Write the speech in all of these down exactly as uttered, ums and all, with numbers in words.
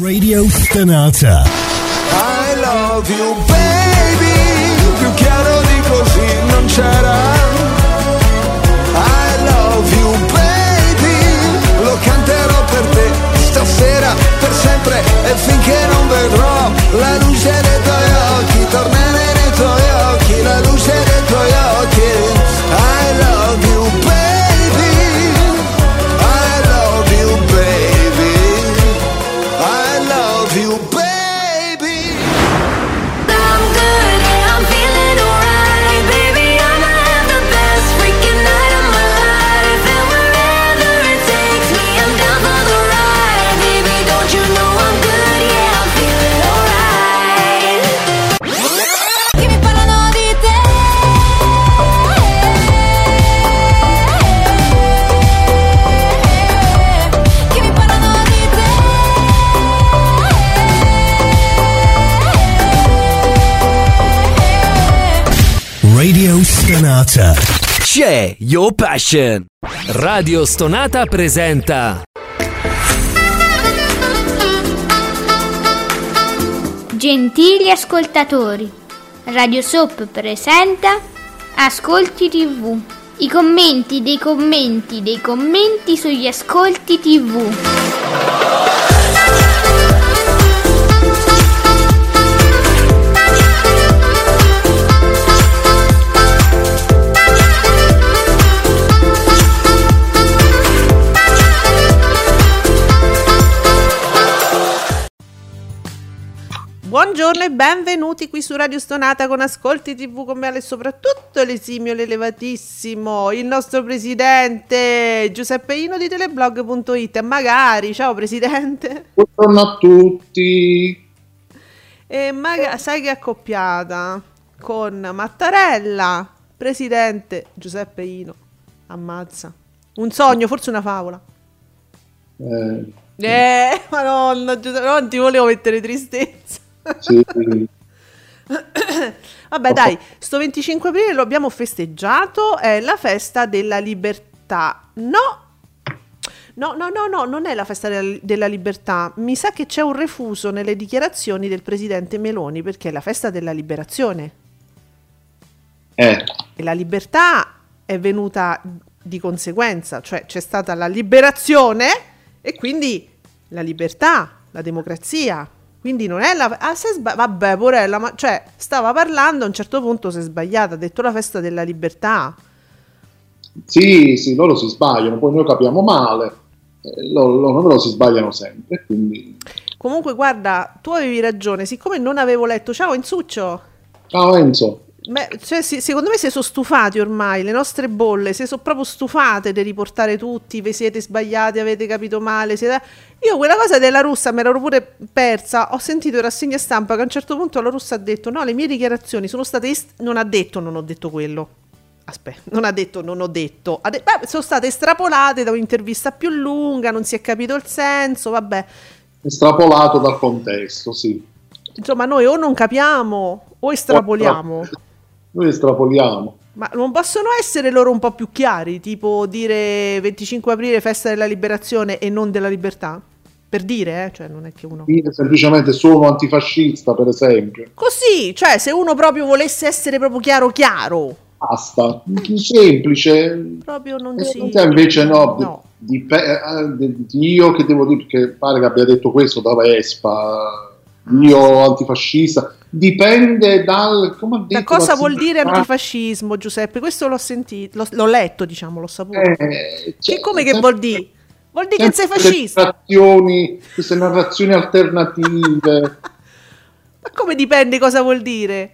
Radio Stonata. I love you baby, più chiaro di così non c'era. I love you baby, lo canterò per te stasera, per sempre e finché non vedrò la luce dei tuoi occhi, tornare nei tuoi occhi, la luce dei tuoi occhi. I love you baby, I love you baby, I love you baby. I'm good, yeah, I'm feeling alright, baby, I'ma have the best freaking night of my life, and wherever it takes me, I'm down for the ride, baby, don't you know I'm good, yeah, I'm feeling alright. Che mi parlano di te, che mi parlano di te. Radio Stonata. C'è Your Passion. Radio Stonata presenta Gentili ascoltatori, Radio Soap presenta Ascolti tivù. I commenti dei commenti dei commenti sugli ascolti tivù. Buongiorno e benvenuti qui su Radio Stonata con Ascolti tivù con me e soprattutto l'esimio, l'elevatissimo, il nostro presidente Giuseppe Ino di teleblog punto it. Magari, ciao presidente. Buongiorno a tutti. E magari, sai che è accoppiata con Mattarella, presidente Giuseppe Ino. Ammazza. Un sogno, forse una favola. Eh, Eh, madonna, Giuseppe, non ti volevo mettere tristezza. sì. Vabbè dai, sto venticinque aprile lo abbiamo festeggiato, è la festa della libertà. No, no, no, no, no, non è la festa della, della libertà. Mi sa che c'è un refuso nelle dichiarazioni del presidente Meloni, perché è la festa della liberazione. Eh, E la libertà è venuta di conseguenza, cioè c'è stata la liberazione e quindi la libertà, la democrazia. Quindi non è la... Ah, si è sba- vabbè, porella, ma... Cioè, stava parlando, a un certo punto si è sbagliata, ha detto la festa della libertà. sì, sì, loro si sbagliano, poi noi capiamo male, eh, loro, loro però si sbagliano sempre, quindi... Comunque, guarda, tu avevi ragione, siccome non avevo letto... Ciao, Enzuccio! Ciao Enzo. Beh, cioè, sì, secondo me si sono stufati ormai, le nostre bolle, si sono proprio stufate di riportare tutti, vi siete sbagliati, avete capito male, siete... Io quella cosa della russa me l'ero pure persa, ho sentito in rassegna stampa che a un certo punto la russa ha detto no, le mie dichiarazioni sono state, est- non ha detto non ho detto quello, aspetta, non ha detto non ho detto, ha de- beh, sono state estrapolate da un'intervista più lunga, non si è capito il senso, vabbè. Estrapolato dal contesto, sì. Insomma, noi o non capiamo o estrapoliamo. Noi estrapoliamo. Ma non possono essere loro un po' più chiari? Tipo dire venticinque aprile festa della liberazione e non della libertà? Per dire, eh? Cioè non è che uno... Dire semplicemente sono antifascista, per esempio. Così, cioè se uno proprio volesse essere proprio chiaro chiaro. Basta. Semplice. Proprio non E si... te invece no. No. Di, di, di io che devo dire, perché pare che abbia detto questo da Vespa, io antifascista, dipende dal... Come ha detto, Da cosa dal vuol dire significato. antifascismo, Giuseppe? Questo l'ho sentito, l'ho, l'ho letto, diciamo, l'ho saputo. Eh, cioè, Che come che sempre- vuol dire? Vuol dire che sei sempre fascista. Queste narrazioni, queste narrazioni alternative. Ma come dipende cosa vuol dire?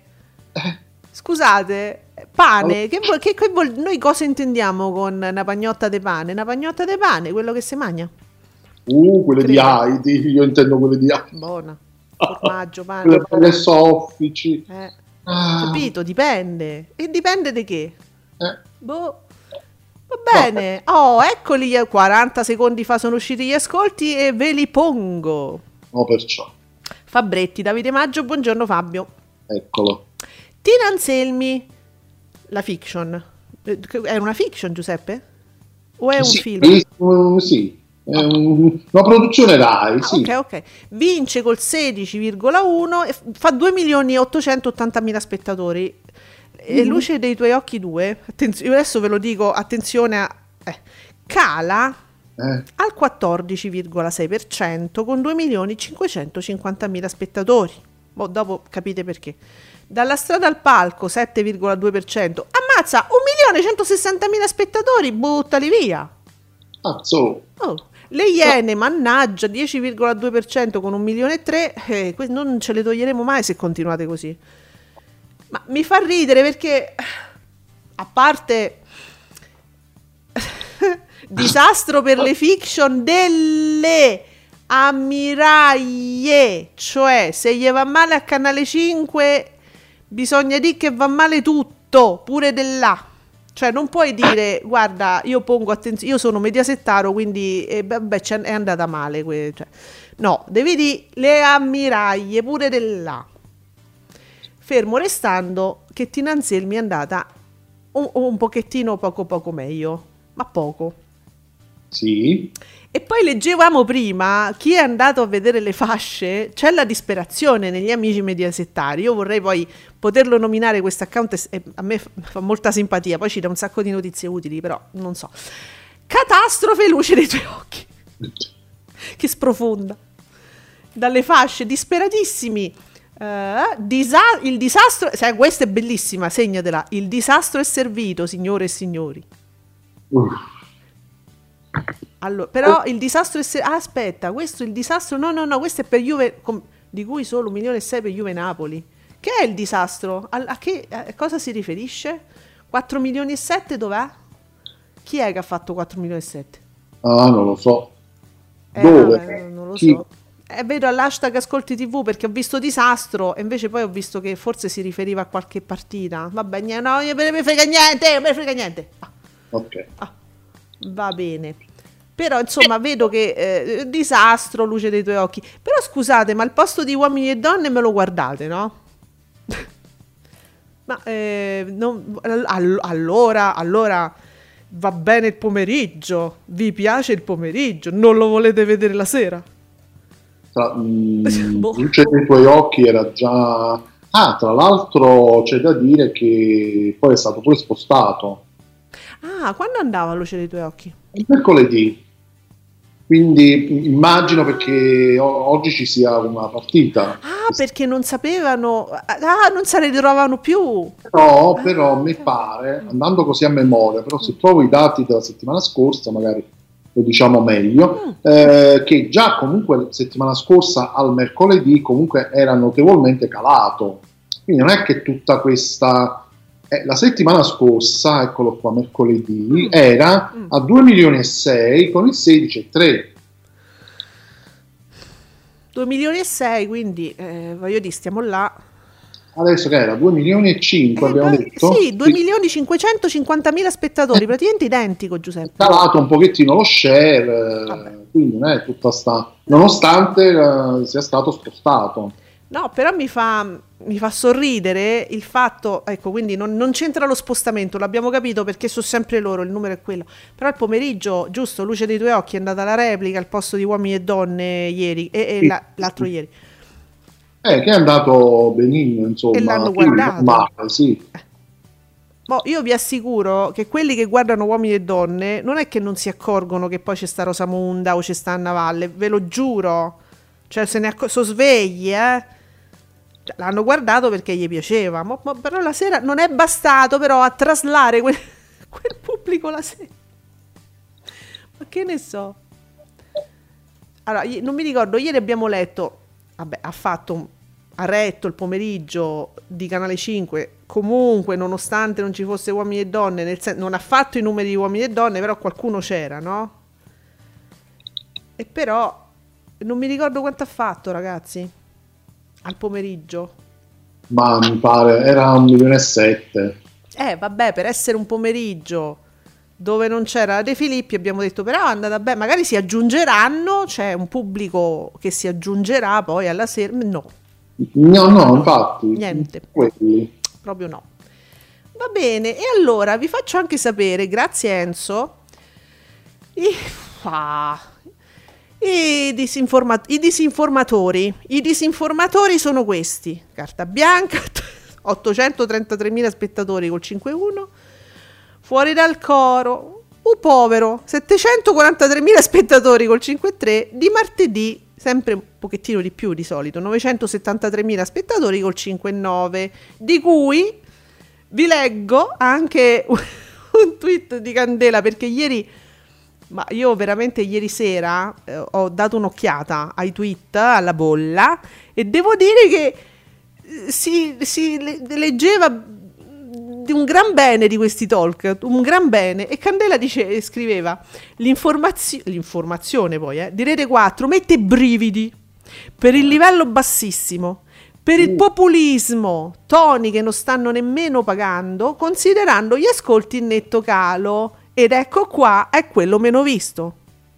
Scusate, pane, che vuol, che, che vuol- noi cosa intendiamo con una pagnotta de pane? Una pagnotta de pane, quello che si mangia. Uh, quelle di Credo. Heidi, io intendo quelle di Heidi. Buona. Formaggio, pane. Quelle belle soffici. Eh, Ah, capito, dipende. E dipende di che? eh. Boh. Va bene. Oh, eccoli, eh, quaranta secondi fa sono usciti gli ascolti e ve li pongo. No, perciò, Fabretti, Davide Maggio, buongiorno Fabio. eccolo. Tina Anselmi, la fiction. Eh, È una fiction, Giuseppe? O è un Sì, film? eh, sì, È un- una produzione Rai, Ah, sì. ok, ok. Vince col sedici virgola uno e f- fa due milioni e ottocentottantamila spettatori. E Luce dei tuoi occhi due, attenzione, adesso ve lo dico, attenzione a... eh, cala Eh, al quattordici virgola sei per cento con due milioni cinquecentocinquantamila spettatori. Boh, dopo capite perché. Dalla strada al palco sette virgola due per cento. Ammazza, un milione centosessantamila spettatori, buttali via. cazzo. Oh, le Iene, mannaggia, dieci virgola due per cento con un milione e tre, eh, que- non ce le toglieremo mai se continuate così. Ma mi fa ridere perché, a parte disastro per le fiction delle ammiraglie, cioè se gli va male a Canale cinque bisogna dire che va male tutto, pure dell'A. Cioè non puoi dire, guarda, io pongo attenzione, io sono mediasettaro, quindi eh, vabbè, c'è- è andata male. que- cioè. No, devi dire le ammiraglie pure dell'A. Fermo restando che Tina Anselmi è andata un, un pochettino poco poco meglio, ma poco. Sì. E poi leggevamo prima, chi è andato a vedere le fasce, c'è la disperazione negli amici mediasettari. Io vorrei poi poterlo nominare questo account, e- e a me f- fa molta simpatia, poi ci dà un sacco di notizie utili, però non so. Catastrofe luce dei tuoi occhi, che sprofonda. Dalle fasce, disperatissimi. Eh, disa- il disastro, sai, questa è bellissima, segnatela. Il disastro è servito, signore e signori. Uff. Allora, però il disastro è se- ah, aspetta, questo il disastro no no no, questo è per Juve com- di cui solo un milione e sei per Juve Napoli. Che è il disastro? A, a che a cosa si riferisce? quattro milioni e sette dov'è? Chi è che ha fatto quattro milioni e sette? Ah, non lo so. Eh, Dove? vabbè, non lo Chi? so. Eh, vedo all'hashtag Ascolti tivù perché ho visto disastro e invece poi ho visto che forse si riferiva a qualche partita. Vabbè, niente, no, non me ne frega niente, non me ne frega niente. Ah. Ok. Ah, va bene. Però insomma vedo che eh, disastro, luce dei tuoi occhi. Però scusate, ma al posto di uomini e donne me lo guardate, no? Ma eh, non- all- allora, allora va bene il pomeriggio. Vi piace il pomeriggio? Non lo volete vedere la sera? Tra, mm, Boh. luce dei tuoi occhi era già... Ah, tra l'altro c'è da dire che poi è stato pure spostato. Ah, quando andava luce dei tuoi occhi? Il mercoledì. Quindi immagino perché o- oggi ci sia una partita. Ah, perché non sapevano. Ah, non se ne trovavano più. Però, Ah, però mi ok. pare, andando così a memoria, però se trovo i dati della settimana scorsa, magari lo diciamo meglio, eh, che già comunque la settimana scorsa al mercoledì comunque era notevolmente calato. Quindi non è che tutta questa... eh, la settimana scorsa, eccolo qua, mercoledì, Mm. era Mm. a due milioni e sei con il sedici virgola tre. due milioni e sei, quindi eh, voglio dire, stiamo là. Adesso che era due milioni e cinque, Eh, abbiamo beh, detto? sì, due milioni cinquecentocinquantamila spettatori, praticamente identico, Giuseppe. Calato un pochettino lo share, eh, Vabbè. quindi non è tutta sta... nonostante eh, sia stato spostato. No, però mi fa, mi fa sorridere il fatto, ecco, quindi non, non c'entra lo spostamento, l'abbiamo capito perché sono sempre loro, il numero è quello. Però il pomeriggio, giusto, luce dei tuoi occhi, è andata la replica al posto di uomini e donne ieri, e, e Sì. la- l'altro ieri. Eh, che è andato benino, insomma. E l'hanno sì, guardato. normale, sì. Boh, io vi assicuro che quelli che guardano uomini e donne non è che non si accorgono che poi c'è sta Rosamunda o c'è sta Anna Valle, ve lo giuro. Cioè, se ne acc- sono svegli, eh. Cioè, l'hanno guardato perché gli piaceva, mo- mo- però la sera non è bastato però a traslare quel, quel pubblico la sera. Ma che ne so. Allora, i- non mi ricordo, ieri abbiamo letto, vabbè, ha fatto un- ha retto il pomeriggio di Canale cinque, comunque nonostante non ci fosse uomini e donne, nel sen- non ha fatto i numeri di uomini e donne, però qualcuno c'era, no? E però non mi ricordo quanto ha fatto, ragazzi, al pomeriggio. Ma mi pare, era un milione e sette. Eh, vabbè, per essere un pomeriggio dove non c'era De Filippi abbiamo detto però è andata bene, magari si aggiungeranno, c'è un pubblico che si aggiungerà poi alla sera, no, No, no, infatti. Niente. Quelli. proprio no. Va bene, e allora vi faccio anche sapere, grazie Enzo, i- ah, I, disinforma- I disinformatori. I disinformatori sono questi. Carta bianca, ottocentotrentatremila spettatori col cinque uno. Fuori dal coro, un povero, settecentoquarantatremila spettatori col cinque tre. Di martedì, sempre un pochettino di più di solito, novecentosettantatremila spettatori col cinque nove. Di cui vi leggo anche un tweet di Candela, perché ieri... Ma io veramente ieri sera eh, ho dato un'occhiata ai tweet, alla bolla, e devo dire che eh, si, si le- leggeva di un gran bene di questi talk, un gran bene, e Candela dice, scriveva l'informazio- l'informazione poi eh, di Rete quattro mette brividi per il livello bassissimo, per il populismo, toni che non stanno nemmeno pagando, considerando gli ascolti in netto calo. Ed ecco qua è quello meno visto.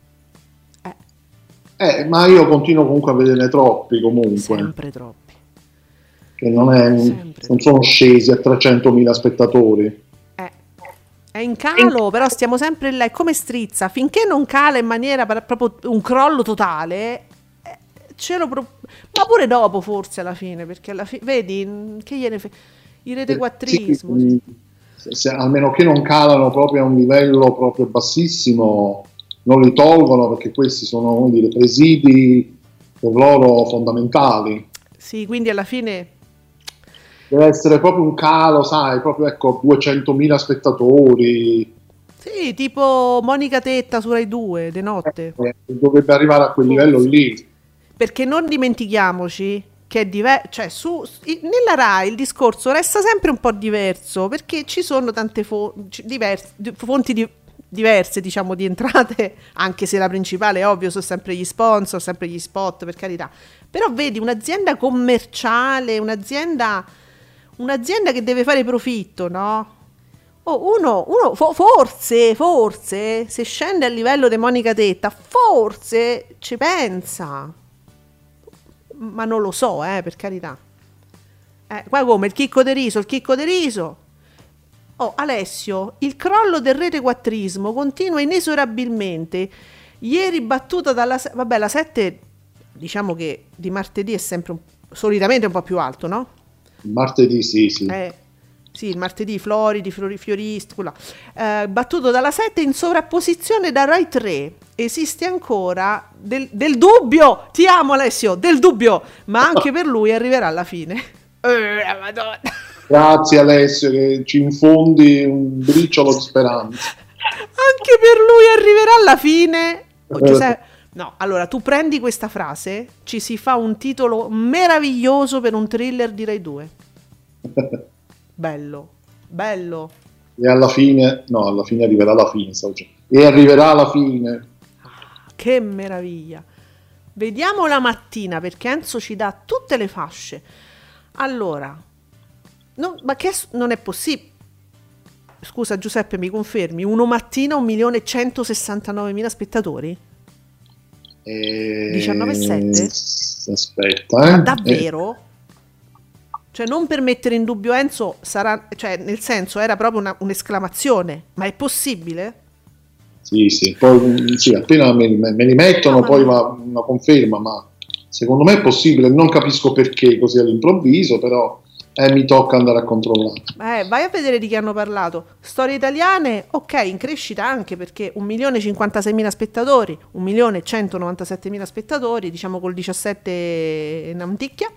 Eh. eh, ma io continuo comunque a vederne troppi comunque. Sempre troppi. Che non, è, Sempre non sono scesi a trecentomila spettatori. Eh. È in calo, però stiamo sempre là. È come strizza. Finché non cala in maniera per- proprio un crollo totale, eh, ce lo pro- ma pure dopo forse alla fine, perché alla fine, vedi, mh, che gliene fe- il retequattrismo. Sì, sì. Se, se, almeno che non calano proprio a un livello proprio bassissimo, non li tolgono, perché questi sono, come dire, presidi per loro fondamentali. Sì, quindi alla fine deve essere proprio un calo, sai, proprio ecco duecentomila spettatori. sì, tipo Monica Tetta su Rai due de notte. Eh, dovrebbe arrivare a quel livello lì. Perché non dimentichiamoci che è diverso, cioè su, i- nella Rai il discorso resta sempre un po' diverso, perché ci sono tante fo- ci- divers- di- fonti di- diverse, diciamo, di entrate, anche se la principale, è ovvio, sono sempre gli sponsor, sempre gli spot, per carità. Però vedi, un'azienda commerciale, un'azienda, un'azienda che deve fare profitto, no? Oh, uno, uno fo- forse, forse, se scende a livello di Monica Tetta, forse ci pensa. Ma non lo so, eh, per carità. Eh, qua come il chicco de riso, il chicco de riso. Oh, Alessio, il crollo del retequattrismo continua inesorabilmente. Ieri battuta dalla... se- Vabbè, la sette, diciamo che di martedì è sempre un- solitamente un po' più alto, no? Martedì sì, sì. Eh, sì, il martedì Floridi, Flori, Fioristi, quella. Eh, battuto dalla sette in sovrapposizione da Rai tre. Esiste ancora del, del dubbio, ti amo Alessio, del dubbio, ma anche per lui arriverà alla fine. Eh, Madonna. Grazie Alessio che ci infondi un briciolo di speranza. Anche per lui arriverà alla fine. Oh, Giuseppe, no, allora tu prendi questa frase, ci si fa un titolo meraviglioso per un thriller di Rai due. Bello, bello. E alla fine, no, alla fine arriverà la fine, stavo dicendo. E arriverà alla fine. Che meraviglia. Vediamo la mattina, perché Enzo ci dà tutte le fasce. Allora, no, ma che s- non è possibile. Scusa Giuseppe, mi confermi? Uno mattina un milione e centosessantanovemila spettatori? E... diciannove virgola sette? Aspetta, eh. Ma davvero? Cioè, non per mettere in dubbio Enzo, sarà, cioè, nel senso, era proprio una- un'esclamazione. Ma è possibile? Sì, sì, poi sì, appena me, me- me li mettono No, ma poi no. va una conferma, ma secondo me è possibile, non capisco perché così all'improvviso, però eh, mi tocca andare a controllare. Eh, vai a vedere di chi hanno parlato. Storie italiane, ok, in crescita anche perché un milione e cinquantaseimila spettatori, un milione e centonovantasettemila spettatori, diciamo col diciassette in anticchia.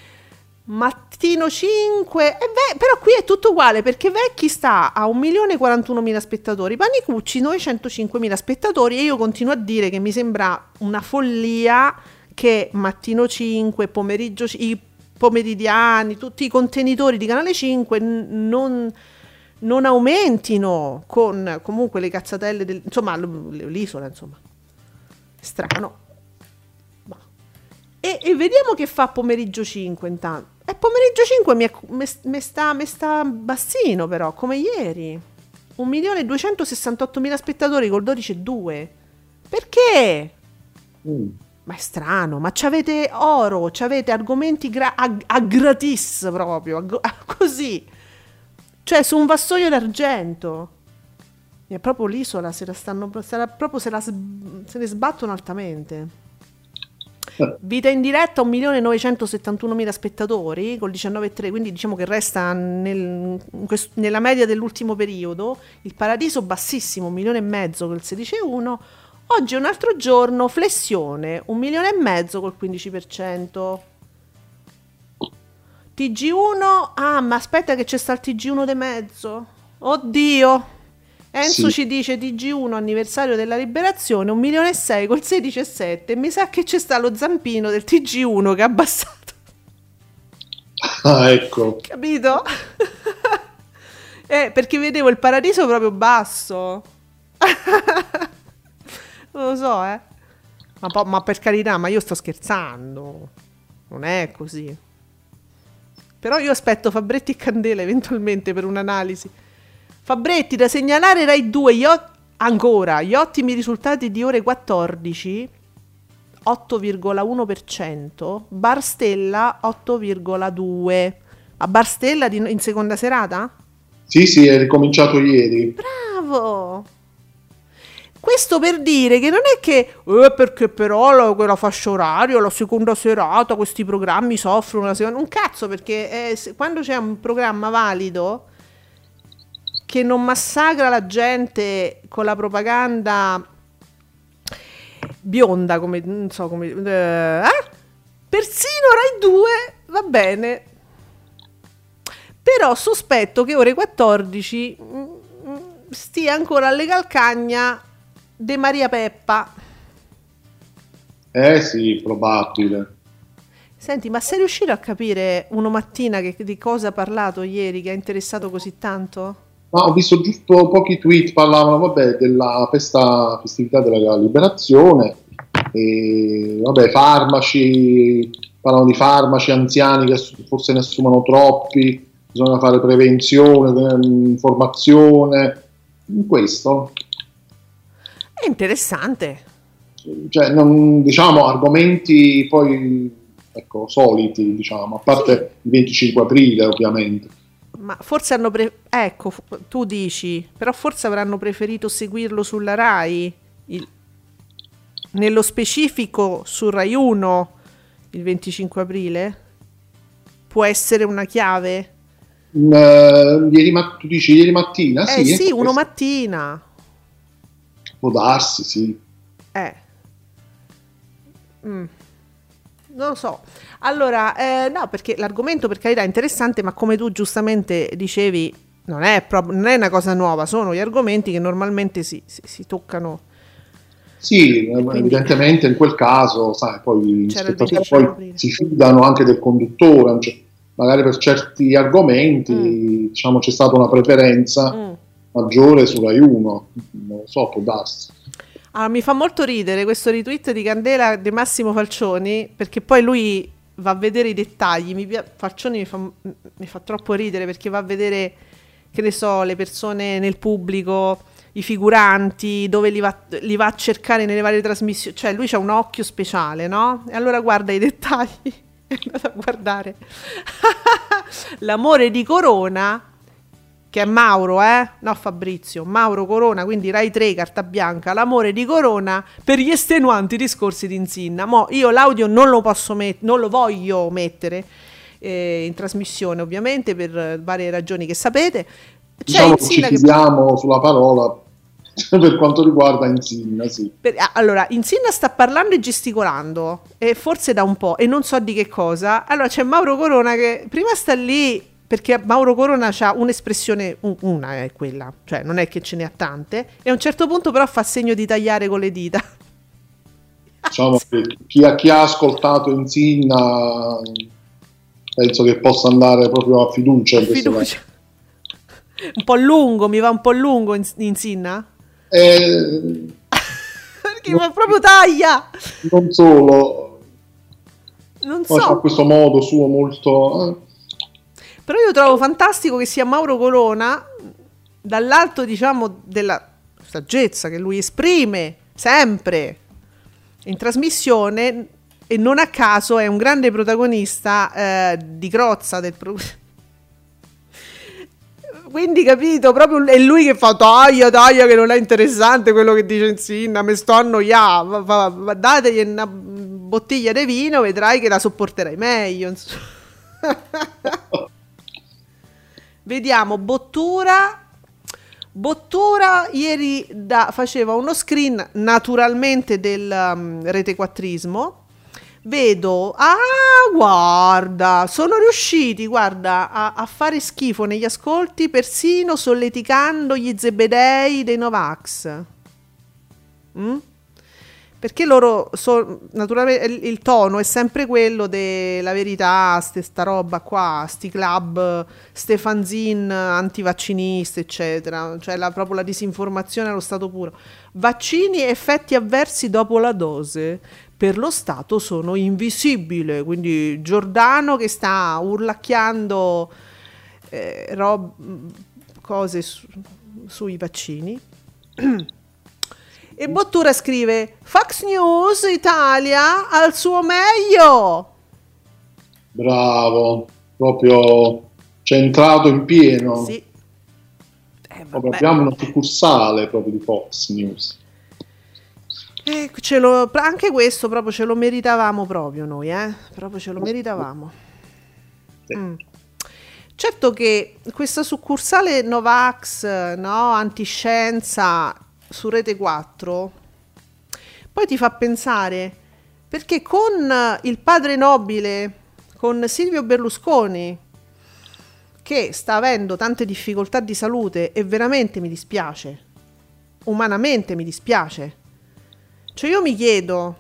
Mattino cinque, e beh, però qui è tutto uguale perché Vecchi sta a un milione e quarantunomila spettatori, Panicucci novecentocinquemila spettatori, e io continuo a dire che mi sembra una follia che Mattino cinque, pomeriggio, i pomeridiani, tutti i contenitori di Canale cinque n- non, non aumentino con comunque le cazzatelle, del, insomma l- l'isola, insomma, strano. Ma- E, e vediamo che fa pomeriggio cinque intanto. E pomeriggio cinque mi, è- mi- mi sta, mi sta bassino però, come ieri. un milione e duecentosessantottomila spettatori col dodici virgola due. Perché? Mm. Ma è strano, ma c'avete oro, c'avete argomenti gra- a, a gratis proprio, a- a- così. Cioè su un vassoio d'argento. è proprio l'isola, se la stanno se la, proprio se, la, se ne sbattono altamente. Vita in diretta un milione novecentosettantunomila spettatori col diciannove virgola tre, quindi diciamo che resta nel, in quest, nella media dell'ultimo periodo. Il Paradiso bassissimo, un milione e mezzo col sedici virgola uno. Oggi è un altro giorno, Flessione, un milione e mezzo col quindici per cento. T G uno, ah ma aspetta che c'è sta il T G uno de mezzo. Oddio. Enzo Sì. ci dice T G uno anniversario della liberazione un milione e sei col sedici virgola sette. Mi sa che c'è sta lo zampino del T G uno che ha abbassato. Ah, ecco. Capito? eh, perché vedevo il Paradiso proprio basso. Non lo so, eh. Ma, po- ma per carità, ma io sto scherzando. Non è così. Però io aspetto Fabretti e Candela eventualmente per un'analisi. Fabretti, da segnalare Rai due, gli o- ancora, gli ottimi risultati di ore quattordici, otto virgola uno per cento, Bar Stella otto virgola due per cento. A Bar Stella di- in seconda serata? Sì, sì, è ricominciato ieri. Bravo! Questo per dire che non è che eh, perché però la, quella fascia oraria, la seconda serata, questi programmi soffrono la seconda... Un cazzo, perché eh, se- quando c'è un programma valido che non massacra la gente con la propaganda bionda, come non so come eh, eh? Persino Rai due va bene. Però sospetto che ore quattordici mm, mm, stia ancora alle calcagna De Maria Peppa. Eh sì, probabile. Senti, ma sei riuscito a capire uno mattina che, di cosa ha parlato ieri che ha interessato così tanto? Ma ho visto giusto pochi tweet, parlavano vabbè, della festa, festività della liberazione, e vabbè, farmaci, parlano di farmaci anziani che assu- forse ne assumono troppi, bisogna fare prevenzione, eh, informazione, in questo. È interessante. Cioè, non, diciamo, argomenti poi, ecco, soliti, diciamo, a parte Sì. il venticinque aprile ovviamente. Ma forse hanno pre- ecco, f- tu dici, però forse avranno preferito seguirlo sulla Rai, il- nello specifico su Rai uno il venticinque aprile? Può essere una chiave? Mm, eh, ieri ma- tu dici ieri mattina? Eh sì, ecco, uno questo mattina. può darsi, sì. Eh. Mm. Non lo so. Allora, eh, no, perché l'argomento per carità è interessante, ma come tu giustamente dicevi, non è, proprio, non è una cosa nuova, sono gli argomenti che normalmente si, si, si toccano. Sì, eh, quindi- evidentemente in quel caso, sai, poi gli C'era il spettatori venticinque poi aprile. si fidano anche del conduttore, cioè, magari per certi argomenti, Mm. diciamo, c'è stata una preferenza Mm. maggiore su Rai uno, non lo so, può darsi. Ah, mi fa molto ridere questo retweet di Candela di Massimo Falcioni, perché poi lui va a vedere i dettagli. Mi pia- Falcioni mi fa, mi fa troppo ridere perché va a vedere, che ne so, le persone nel pubblico, i figuranti, dove li va, li va a cercare nelle varie trasmissioni. Cioè lui c'ha un occhio speciale, no? E allora guarda i dettagli. È andato a guardare l'amore di Corona, che è Mauro, eh? No, Fabrizio, Mauro Corona, quindi Rai tre, carta bianca, l'amore di Corona per gli estenuanti discorsi di Insinna. Mo io l'audio non lo posso mettere, non lo voglio mettere eh, in trasmissione, ovviamente, per eh, varie ragioni che sapete. C'è Diciamo che ci Insinna che... fisiamo sulla parola per quanto riguarda Insinna, sì. per- ah, allora, Insinna sta parlando e gesticolando, e forse da un po', e non so di che cosa. Allora c'è Mauro Corona che prima sta lì, perché Mauro Corona ha un'espressione, un- una è quella, cioè non è che ce ne ha tante, e a un certo punto però fa segno di tagliare con le dita. Diciamo che chi ha, chi ha ascoltato Insinna penso che possa andare proprio a fiducia in questo Fiducia. Un po' lungo, mi va un po' lungo in- Insinna? caso. Eh, Perché ma proprio taglia! non solo, Non poi c'ha so, questo modo suo molto... eh, però io trovo fantastico che sia Mauro Corona, dall'alto diciamo della saggezza che lui esprime sempre in trasmissione, e non a caso è un grande protagonista eh, di Crozza del pro- Quindi capito, proprio è lui che fa taglia, taglia che non è interessante quello che dice Insinna, mi sto annoiando, va- va- dategli una bottiglia di vino, vedrai che la sopporterai meglio. insomma. Vediamo, Bottura. Bottura ieri da- faceva uno screen naturalmente del um, retequattrismo. Vedo, ah, guarda, sono riusciti, guarda, a, a fare schifo negli ascolti, persino solleticando gli zebedei dei Novax. Mm? Perché loro, so, naturalmente, il, il tono è sempre quello della verità, ste, sta roba qua, sti club, ste fanzine antivacciniste, eccetera. Cioè la, proprio la disinformazione allo stato puro. Vaccini e effetti avversi dopo la dose. Per lo Stato sono invisibili, quindi Giordano che sta urlacchiando eh, rob- cose su- sui vaccini e Bottura scrive Fox News Italia al suo meglio. Bravo, proprio centrato in pieno. Sì. Eh, Proprio vabbè. abbiamo una succursale proprio di Fox News. Eh, ce lo- anche questo proprio ce lo meritavamo proprio noi, eh? Proprio ce lo meritavamo. Sì. Mm. Certo che questa succursale Novax, no, antiscienza su Rete quattro, poi ti fa pensare, perché con il padre nobile, con Silvio Berlusconi, che sta avendo tante difficoltà di salute e veramente mi dispiace, umanamente mi dispiace. Cioè io mi chiedo,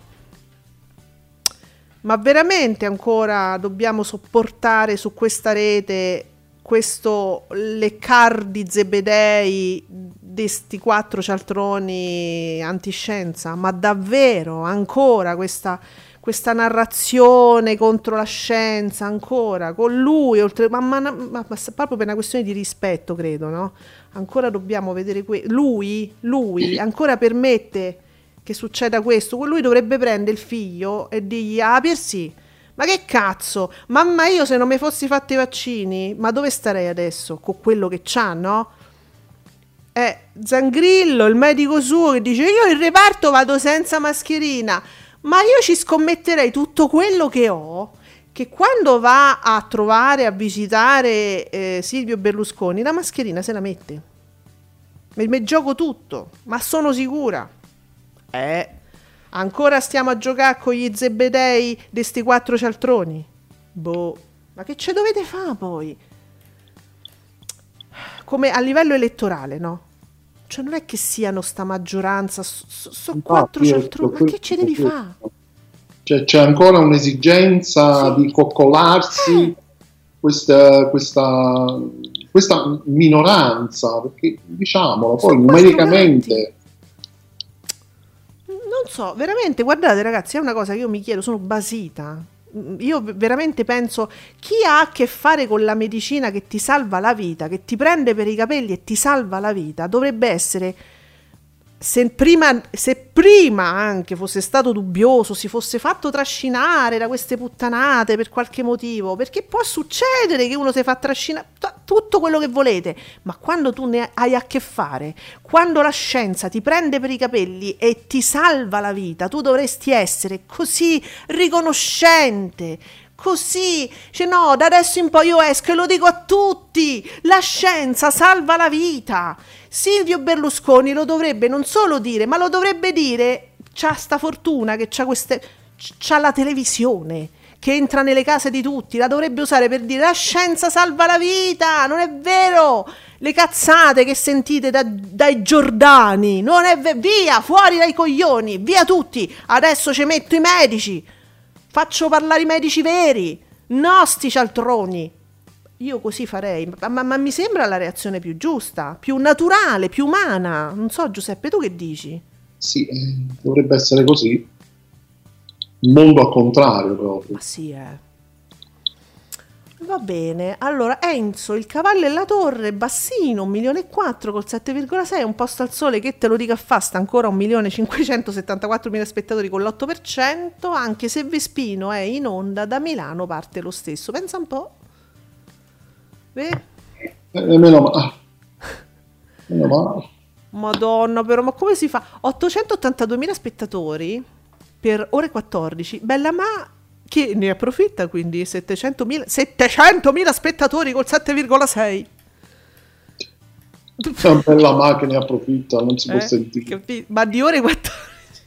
ma veramente ancora dobbiamo sopportare su questa rete questo leccar di zebedei di sti quattro cialtroni antiscienza? Ma davvero ancora questa, questa narrazione contro la scienza, ancora con lui, oltre, ma, ma, ma, ma proprio per una questione di rispetto, credo, no? Ancora dobbiamo vedere que- lui, lui ancora permette che succeda questo. Lui dovrebbe prendere il figlio e dirgli ah Piersì, ma che cazzo, mamma, io se non mi fossi fatti i vaccini, ma dove starei adesso con quello che c'ha, no? Eh, Zangrillo, il medico suo, che dice io in reparto vado senza mascherina, ma io ci scommetterei tutto quello che ho, che quando va a trovare, a visitare eh, Silvio Berlusconi, la mascherina se la mette. Me, me gioco tutto, ma sono sicura. Eh, ancora stiamo a giocare con gli zebedei di sti quattro cialtroni? Boh, ma che ce dovete fare poi? Come a livello elettorale, no? Cioè non è che siano sta maggioranza, sono so quattro cialtroni, ma che ce devi fare? Cioè, c'è ancora un'esigenza Sì. di coccolarsi Eh. questa, questa, questa minoranza, perché diciamolo, poi Sono numericamente... Non so, veramente, guardate ragazzi, è una cosa che io mi chiedo, sono basita. Io veramente penso, chi ha a che fare con la medicina che ti salva la vita, che ti prende per i capelli e ti salva la vita, dovrebbe essere, se prima, se prima anche fosse stato dubbioso, si fosse fatto trascinare da queste puttanate per qualche motivo, perché può succedere che uno si fa trascinare, t- tutto quello che volete, ma quando tu ne hai a che fare, quando la scienza ti prende per i capelli e ti salva la vita, tu dovresti essere così riconoscente, così, cioè no, da adesso in poi io esco e lo dico a tutti, la scienza salva la vita. Silvio Berlusconi lo dovrebbe non solo dire, ma lo dovrebbe dire, c'ha sta fortuna che c'ha queste, c'ha la televisione che entra nelle case di tutti, la dovrebbe usare per dire la scienza salva la vita, non è vero, le cazzate che sentite da, dai Giordani, non è vero, via, fuori dai coglioni, via tutti, adesso ci metto i medici, faccio parlare i medici veri, no sti cialtroni. Io così farei, ma, ma, ma mi sembra la reazione più giusta, più naturale, più umana. Non so, Giuseppe, tu che dici? Sì, eh, dovrebbe essere così. Il mondo al contrario proprio. Ma sì, eh. Va bene, allora Enzo, il cavallo e la torre, bassino, un milione e quattro col sette virgola sei, un posto al sole, che te lo dica fa, sta ancora un milione cinquecentosettantaquattromila spettatori con l'otto per cento, anche se Vespino è in onda, da Milano parte lo stesso. Pensa un po'. Beh. Eh, meno, ma- Meno male. Madonna, però, ma come si fa? ottocentottantaduemila spettatori per ore quattordici. Bella, ma chi ne approfitta quindi? settecentomila, settecentomila spettatori col sette virgola sei. Una bella macchina ne approfitta, non si può Eh, sentire. capi- Ma di ore quattordici.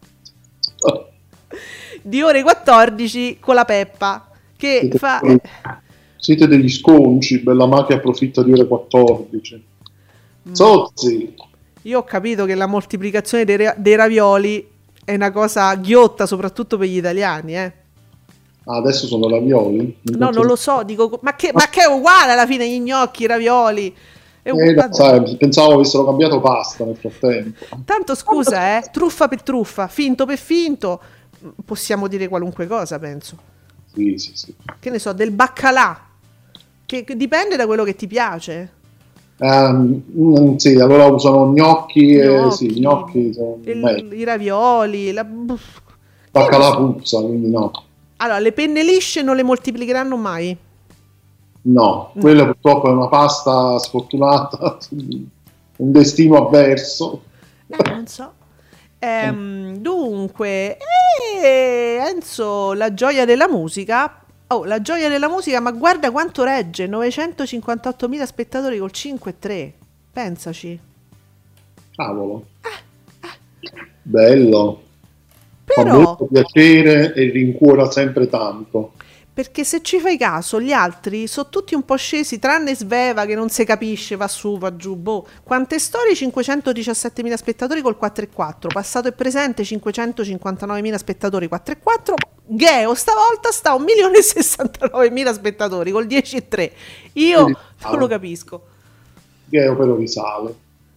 Di ore quattordici con la Peppa che Siete, fa... siete degli sconci, bella macchina approfitta di ore quattordici. Sozzi! Io ho capito che la moltiplicazione dei, ra- dei ravioli è una cosa ghiotta, soprattutto per gli italiani, eh. Ah, adesso sono ravioli? No, non lo so, dico, ma che, ma che è uguale alla fine gli gnocchi, i ravioli. È Eh, uguale. sai, pensavo avessero cambiato pasta nel frattempo. Tanto scusa, eh, truffa per truffa, finto per finto, possiamo dire qualunque cosa, penso. Sì, sì, sì. Che ne so, del baccalà, che, che dipende da quello che ti piace. Ehm, mm, sì, allora usano gnocchi, e Gnocchi, sì, gnocchi sono il- meglio. i ravioli, la... Baccalà puzza, quindi no. Allora, le penne lisce non le moltiplicheranno mai. No, quella purtroppo è una pasta sfortunata, un destino avverso. Eh, non so. Ehm, dunque, eh, Enzo, la gioia della musica. Oh, la gioia della musica, ma guarda quanto regge, novecentocinquantottomila spettatori col cinque virgola tre. Pensaci. Cavolo. Bello. Fa Però, molto piacere e rincuora sempre tanto. perché se ci fai caso, gli altri sono tutti un po' scesi, tranne Sveva che non si capisce, va su, va giù, boh. Quante storie? cinquecentodiciassettemila spettatori col quattro virgola quattro, passato e presente cinquecentocinquantanovemila spettatori quattro virgola quattro, Geo stavolta sta a un milione e sessantanovemila spettatori col dieci virgola tre. Io non lo capisco. Geo però risale.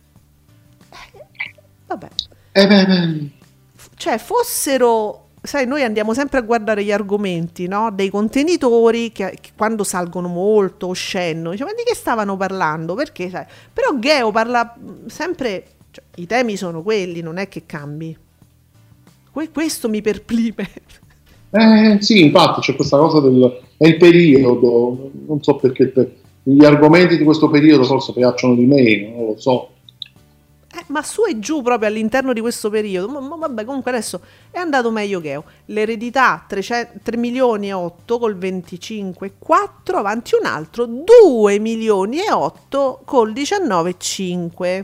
Vabbè. Eh beh, beh. Cioè, fossero, sai, noi andiamo sempre a guardare gli argomenti, no? Dei contenitori che, che quando salgono molto osceno, diciamo, ma di che stavano parlando? Perché, sai? Però Geo parla mh, sempre, cioè, i temi sono quelli, non è che cambi. Que- questo mi perplime. Eh sì, infatti c'è questa cosa del è il periodo, non so perché per- gli argomenti di questo periodo forse piacciono di meno, non lo so. Eh, ma su e giù proprio all'interno di questo periodo. Ma, ma vabbè, comunque adesso è andato meglio Geo. L'eredità tre milioni e otto col venticinque virgola quattro, avanti un altro due milioni e otto col diciannove virgola cinque.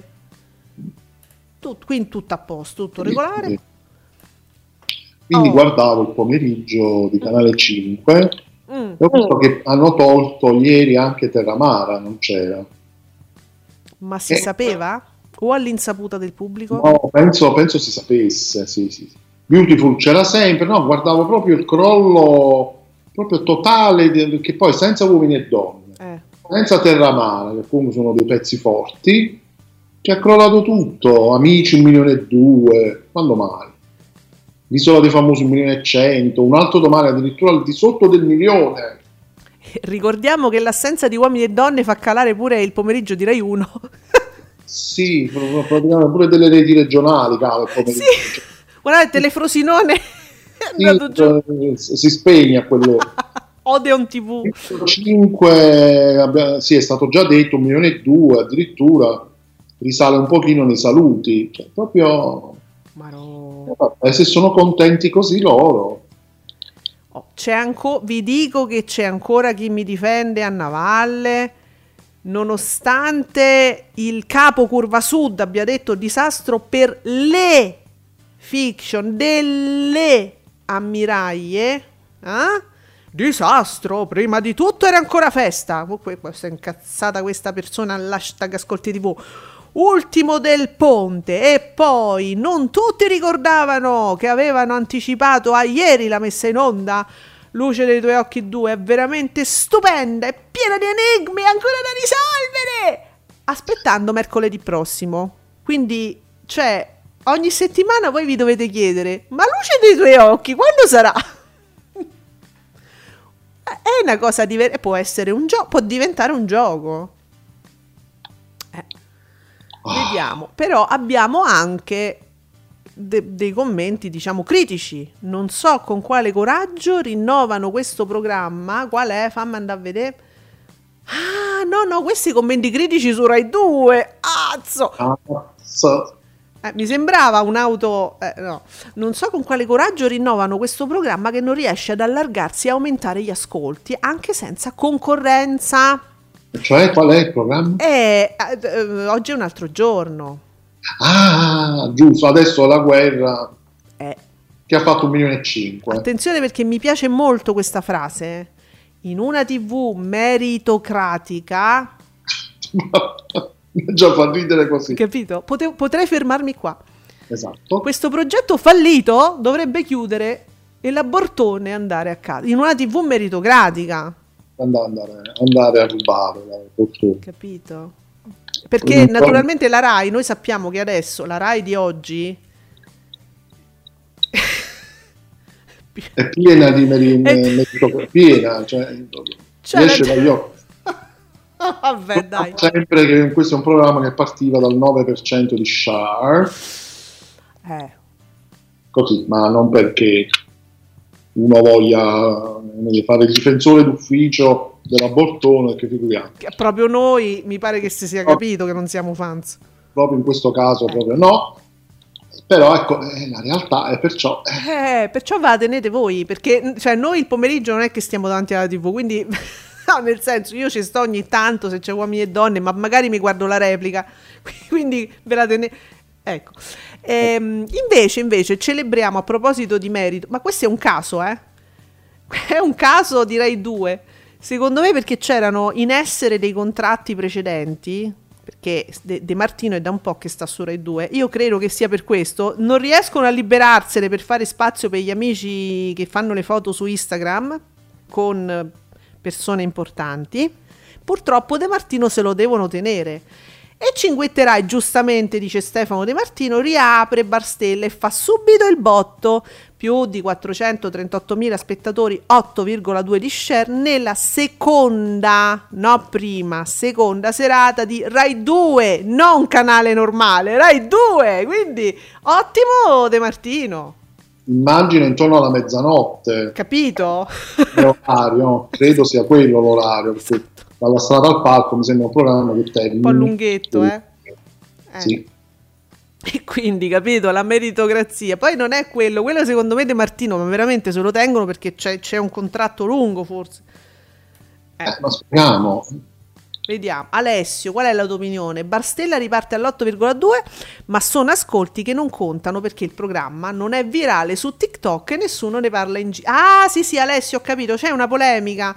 Tut, quindi tutto a posto, tutto regolare. Sì. Quindi Oh. guardavo il pomeriggio di Canale cinque Mm. e ho visto che hanno tolto ieri anche Terramara, non c'era. Ma si Eh. sapeva? O all'insaputa del pubblico? No, penso, penso si sapesse, sì, sì. Beautiful c'era sempre, no, guardavo proprio il crollo proprio totale, di- che poi senza uomini e donne, Eh. senza Terramara, che comunque sono dei pezzi forti, che ha crollato tutto, Amici un milione e due, quando mai? L'Isola dei Famosi un milione e cento, un altro domani addirittura al di sotto del milione. Ricordiamo che l'assenza di uomini e donne fa calare pure il pomeriggio di Rai uno. Sì, praticamente pure delle reti regionali, cavolo, il pomeriggio. Sì. Guardate, il telefrosinone è andato giù. Sì, eh, si spegne a quell'ora. Odeon tivù. cinque, abbia- sì, è stato già detto, un milione e due, addirittura risale un pochino nei saluti, cioè, proprio Ma no. eh, vabbè, se sono contenti così loro. Oh, c'è anco- vi dico che c'è ancora chi mi difende a Navalle, nonostante il capo Curva Sud abbia detto disastro per le fiction delle ammiraglie. Eh? Disastro, prima di tutto era ancora festa. Comunque, questa è incazzata questa persona all'hashtag Ascolti tivù. Ultimo del ponte, e poi non tutti ricordavano che avevano anticipato a ieri la messa in onda. Luce dei tuoi occhi due è veramente stupenda, è piena di enigmi ancora da risolvere, aspettando mercoledì prossimo. Quindi, cioè, ogni settimana voi vi dovete chiedere: ma Luce dei tuoi occhi quando sarà? È una cosa diversa, può essere un gioco, può diventare un gioco. Eh. Vediamo, però abbiamo anche de- dei commenti, diciamo, critici. Non so con quale coraggio rinnovano questo programma. Qual è? Fammi andare a vedere. Ah, no, no, questi commenti critici su Rai due. Ah, Cazzo! Cazzo. Eh, mi sembrava un'auto, eh, no, non so con quale coraggio rinnovano questo programma che non riesce ad allargarsi e aumentare gli ascolti, anche senza concorrenza. Cioè, qual è il programma? Eh, eh, oggi è un altro giorno. Ah, giusto, adesso la guerra Eh, che ha fatto un milione e cinque. attenzione perché mi piace molto questa frase. In una tivù meritocratica, Già fa ridere così. capito? Potevo- potrei fermarmi qua. Esatto. Questo progetto fallito dovrebbe chiudere e l'abortone andare a casa. In una tivù meritocratica. Andare, andare, andare a rubare la fortuna. Capito? Perché Mm, naturalmente la Rai, noi sappiamo che adesso la Rai di oggi È piena di meri- È- meritocrazia, piena, cioè, Cioè, esce la- dagli occhi. Oh, vabbè, dai. Sempre che questo è un programma che partiva dal nove per cento di share, Eh, così, ma non perché uno voglia eh, fare il difensore d'ufficio dell'abortone, che figuriamo. che proprio noi mi pare che si sia capito che non siamo fans. Proprio in questo caso proprio no, però ecco, eh, la realtà è perciò eh, Eh, perciò va, tenete voi, perché cioè, noi il pomeriggio non è che stiamo davanti alla tivù, quindi no, nel senso io ci sto ogni tanto se c'è uomini e donne, ma magari mi guardo la replica, quindi ve la tenete. Ecco. Ehm, invece, invece, celebriamo a proposito di merito, ma questo è un caso, eh? È un caso, direi due. Secondo me perché c'erano in essere dei contratti precedenti, perché De, De Martino è da un po' che sta su Rai due, io credo che sia per questo, non riescono a liberarsene per fare spazio per gli amici che fanno le foto su Instagram con persone importanti, purtroppo De Martino se lo devono tenere. E Cinguetterai, giustamente dice Stefano De Martino, riapre Barstella e fa subito il botto, più di quattrocentotrentottomila spettatori, otto virgola due di share nella seconda, no prima, seconda serata di Rai due, non canale normale, Rai due, quindi ottimo De Martino, immagino intorno alla mezzanotte capito? l'orario, credo sia quello l'orario, perché dalla strada al palco mi sembra un programma che termina Un po' lunghetto, eh? Eh. Sì. E quindi, capito, la meritocrazia. Poi non è quello, quello secondo me De Martino, ma veramente se lo tengono perché c'è, c'è un contratto lungo forse. Eh, Eh, ma spieghiamo. vediamo. Alessio, qual è la tua opinione? Barstella riparte all'otto virgola due, ma sono ascolti che non contano perché il programma non è virale su TikTok e nessuno ne parla in giro. Ah, sì, sì, Alessio, ho capito, c'è una polemica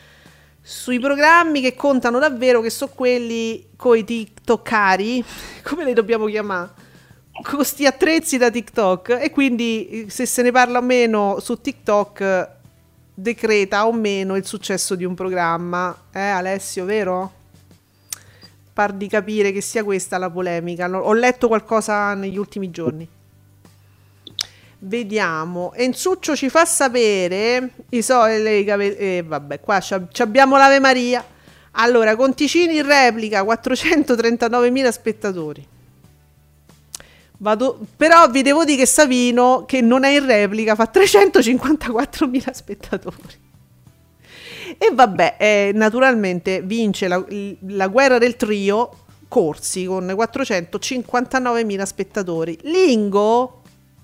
sui programmi che contano davvero, che sono quelli coi tiktokari, come li dobbiamo chiamare? Con questi attrezzi da TikTok, e quindi se se ne parla o meno su TikTok decreta o meno il successo di un programma. Eh Alessio, vero? Par di capire che sia questa la polemica. No, ho letto qualcosa negli ultimi giorni. Vediamo. Enzuccio ci fa sapere i so e lei cave- eh, vabbè, qua c'ab- c'abbiamo l'Ave Maria. Allora, Conticini in replica, quattrocentotrentanovanomila spettatori. Vado, però vi devo dire che Savino, che non è in replica, fa trecentocinquantaquattromila spettatori. E vabbè, eh, naturalmente vince la, la guerra del trio Corsi con quattrocentocinquantanovemila spettatori. Lingo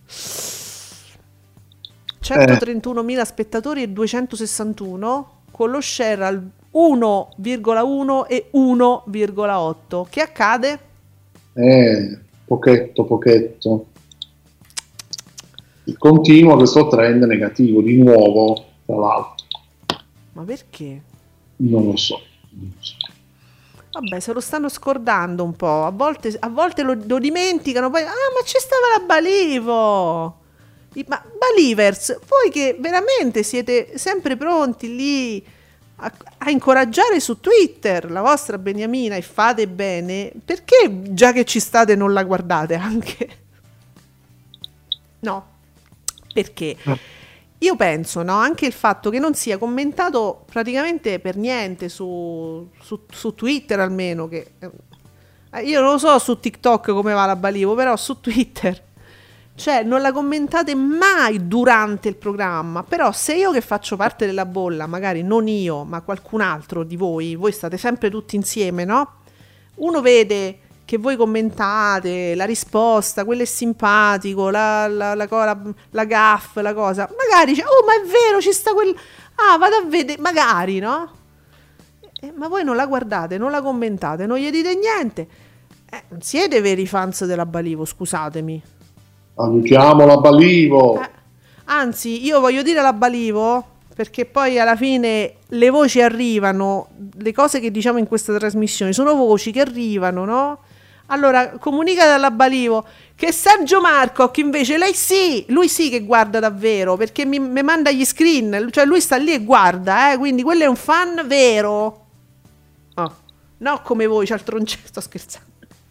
centotrentunomila spettatori e duecentosessantuno, con lo share al uno virgola uno e uno virgola otto. Che accade? Eh, pochetto, pochetto. Continua questo trend negativo, di nuovo, tra l'altro. Ma perché? Non lo so. Non lo so. Vabbè, se lo stanno scordando un po'. A volte, a volte lo, lo dimenticano. Poi, ah, ma c'è stava la Balivo. I- Ma Balivers, voi che veramente siete sempre pronti lì a, a incoraggiare su Twitter la vostra Beniamina e fate bene, perché già che ci state non la guardate anche? No, perché io penso, no, anche il fatto che non sia commentato praticamente per niente su, su, su Twitter, almeno che eh, io non lo so su TikTok come va la Balivo, però su Twitter, cioè non la commentate mai durante il programma. Però se io che faccio parte della bolla, magari non io ma qualcun altro di voi, voi state sempre tutti insieme, no? Uno vede che voi commentate, la risposta, quello è simpatico, la, la, la, la, la gaff, la cosa, magari dice, oh ma è vero, ci sta quel... Ah, vado a vedere, magari, no? Eh, ma voi non la guardate, non la commentate, non gli dite niente. Eh, non siete veri fans della Balivo, scusatemi. Salutiamo la Balivo. Eh, anzi, io voglio dire la Balivo, perché poi alla fine le voci arrivano, le cose che diciamo in questa trasmissione sono voci che arrivano, no? Allora, comunicate alla Balivo che Sergio Marco, che invece lei sì, lui sì che guarda davvero, perché mi, mi manda gli screen, cioè lui sta lì e guarda, eh, quindi quello è un fan vero. Oh, no come voi, cialtroncello, sto scherzando.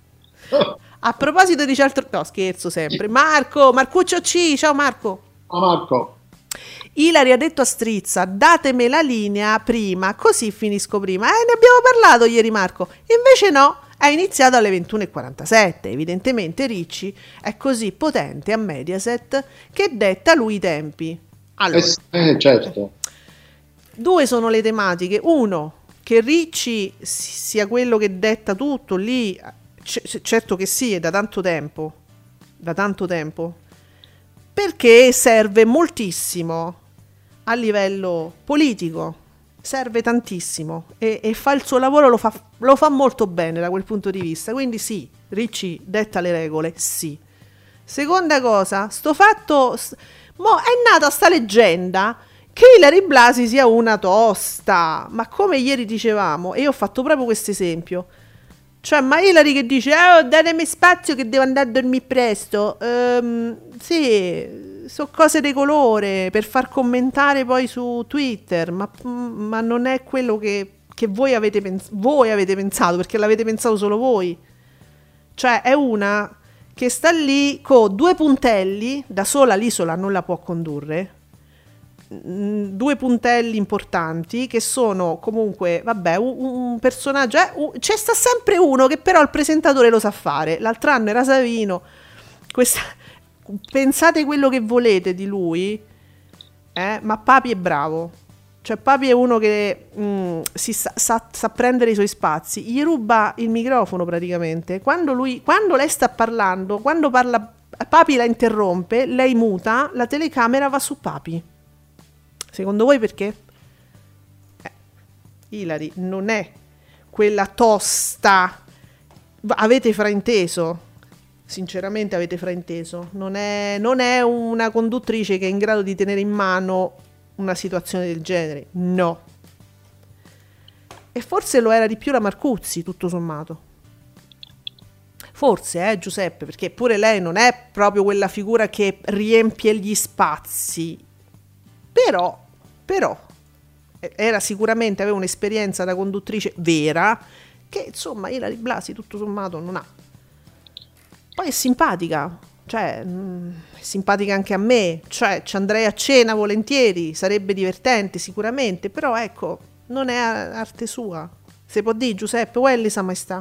A proposito di cialtroncello, no scherzo sempre, Marco, Marcuccio C, ciao Marco. Ciao Marco. Ilari ha detto a Strizza, datemi la linea prima, così finisco prima. Eh, ne abbiamo parlato ieri Marco, invece no. È iniziato alle ventuno e quarantasette, evidentemente Ricci è così potente a Mediaset che detta lui i tempi. Allora, eh, eh, certo. Due sono le tematiche, uno, che Ricci sia quello che detta tutto lì, c- certo che sì, è da tanto tempo, da tanto tempo, perché serve moltissimo a livello politico. Serve tantissimo e, e fa il suo lavoro, lo fa, lo fa molto bene da quel punto di vista, quindi sì, Ricci detta le regole, sì. Seconda cosa, sto fatto, st- mo è nata sta leggenda che Ilary Blasi sia una tosta, ma come ieri dicevamo, e io ho fatto proprio questo esempio, cioè ma Ilary che dice, oh datemi spazio che devo andare a dormire presto, um, sì, sono cose di colore per far commentare poi su Twitter, ma, ma non è quello che, che voi, avete pens- voi avete pensato, perché l'avete pensato solo voi. Cioè è una che sta lì con due puntelli, da sola l'isola non la può condurre, due puntelli importanti che sono comunque, vabbè, un, un personaggio, eh, un, c'è sta sempre uno che però il presentatore lo sa fare. L'altro anno era Savino, questa... pensate quello che volete di lui, eh? Ma Papi è bravo, cioè Papi è uno che mm, si sa, sa, sa prendere i suoi spazi, gli ruba il microfono praticamente quando lui, quando lei sta parlando, quando parla Papi la interrompe, lei muta, la telecamera va su Papi. Secondo voi perché? Eh, Ilary non è quella tosta, avete frainteso. Sinceramente avete frainteso, non è, non è una conduttrice che è in grado di tenere in mano una situazione del genere, no. E forse lo era di più la Marcuzzi, tutto sommato. Forse, eh Giuseppe, perché pure lei non è proprio quella figura che riempie gli spazi, però, però, era sicuramente, aveva un'esperienza da conduttrice vera, che insomma Ilary Blasi tutto sommato non ha. Poi è simpatica, cioè mh, è simpatica anche a me, cioè ci andrei a cena volentieri, sarebbe divertente sicuramente, però ecco, non è arte sua. Se può dire Giuseppe, o è Lisa Maestà?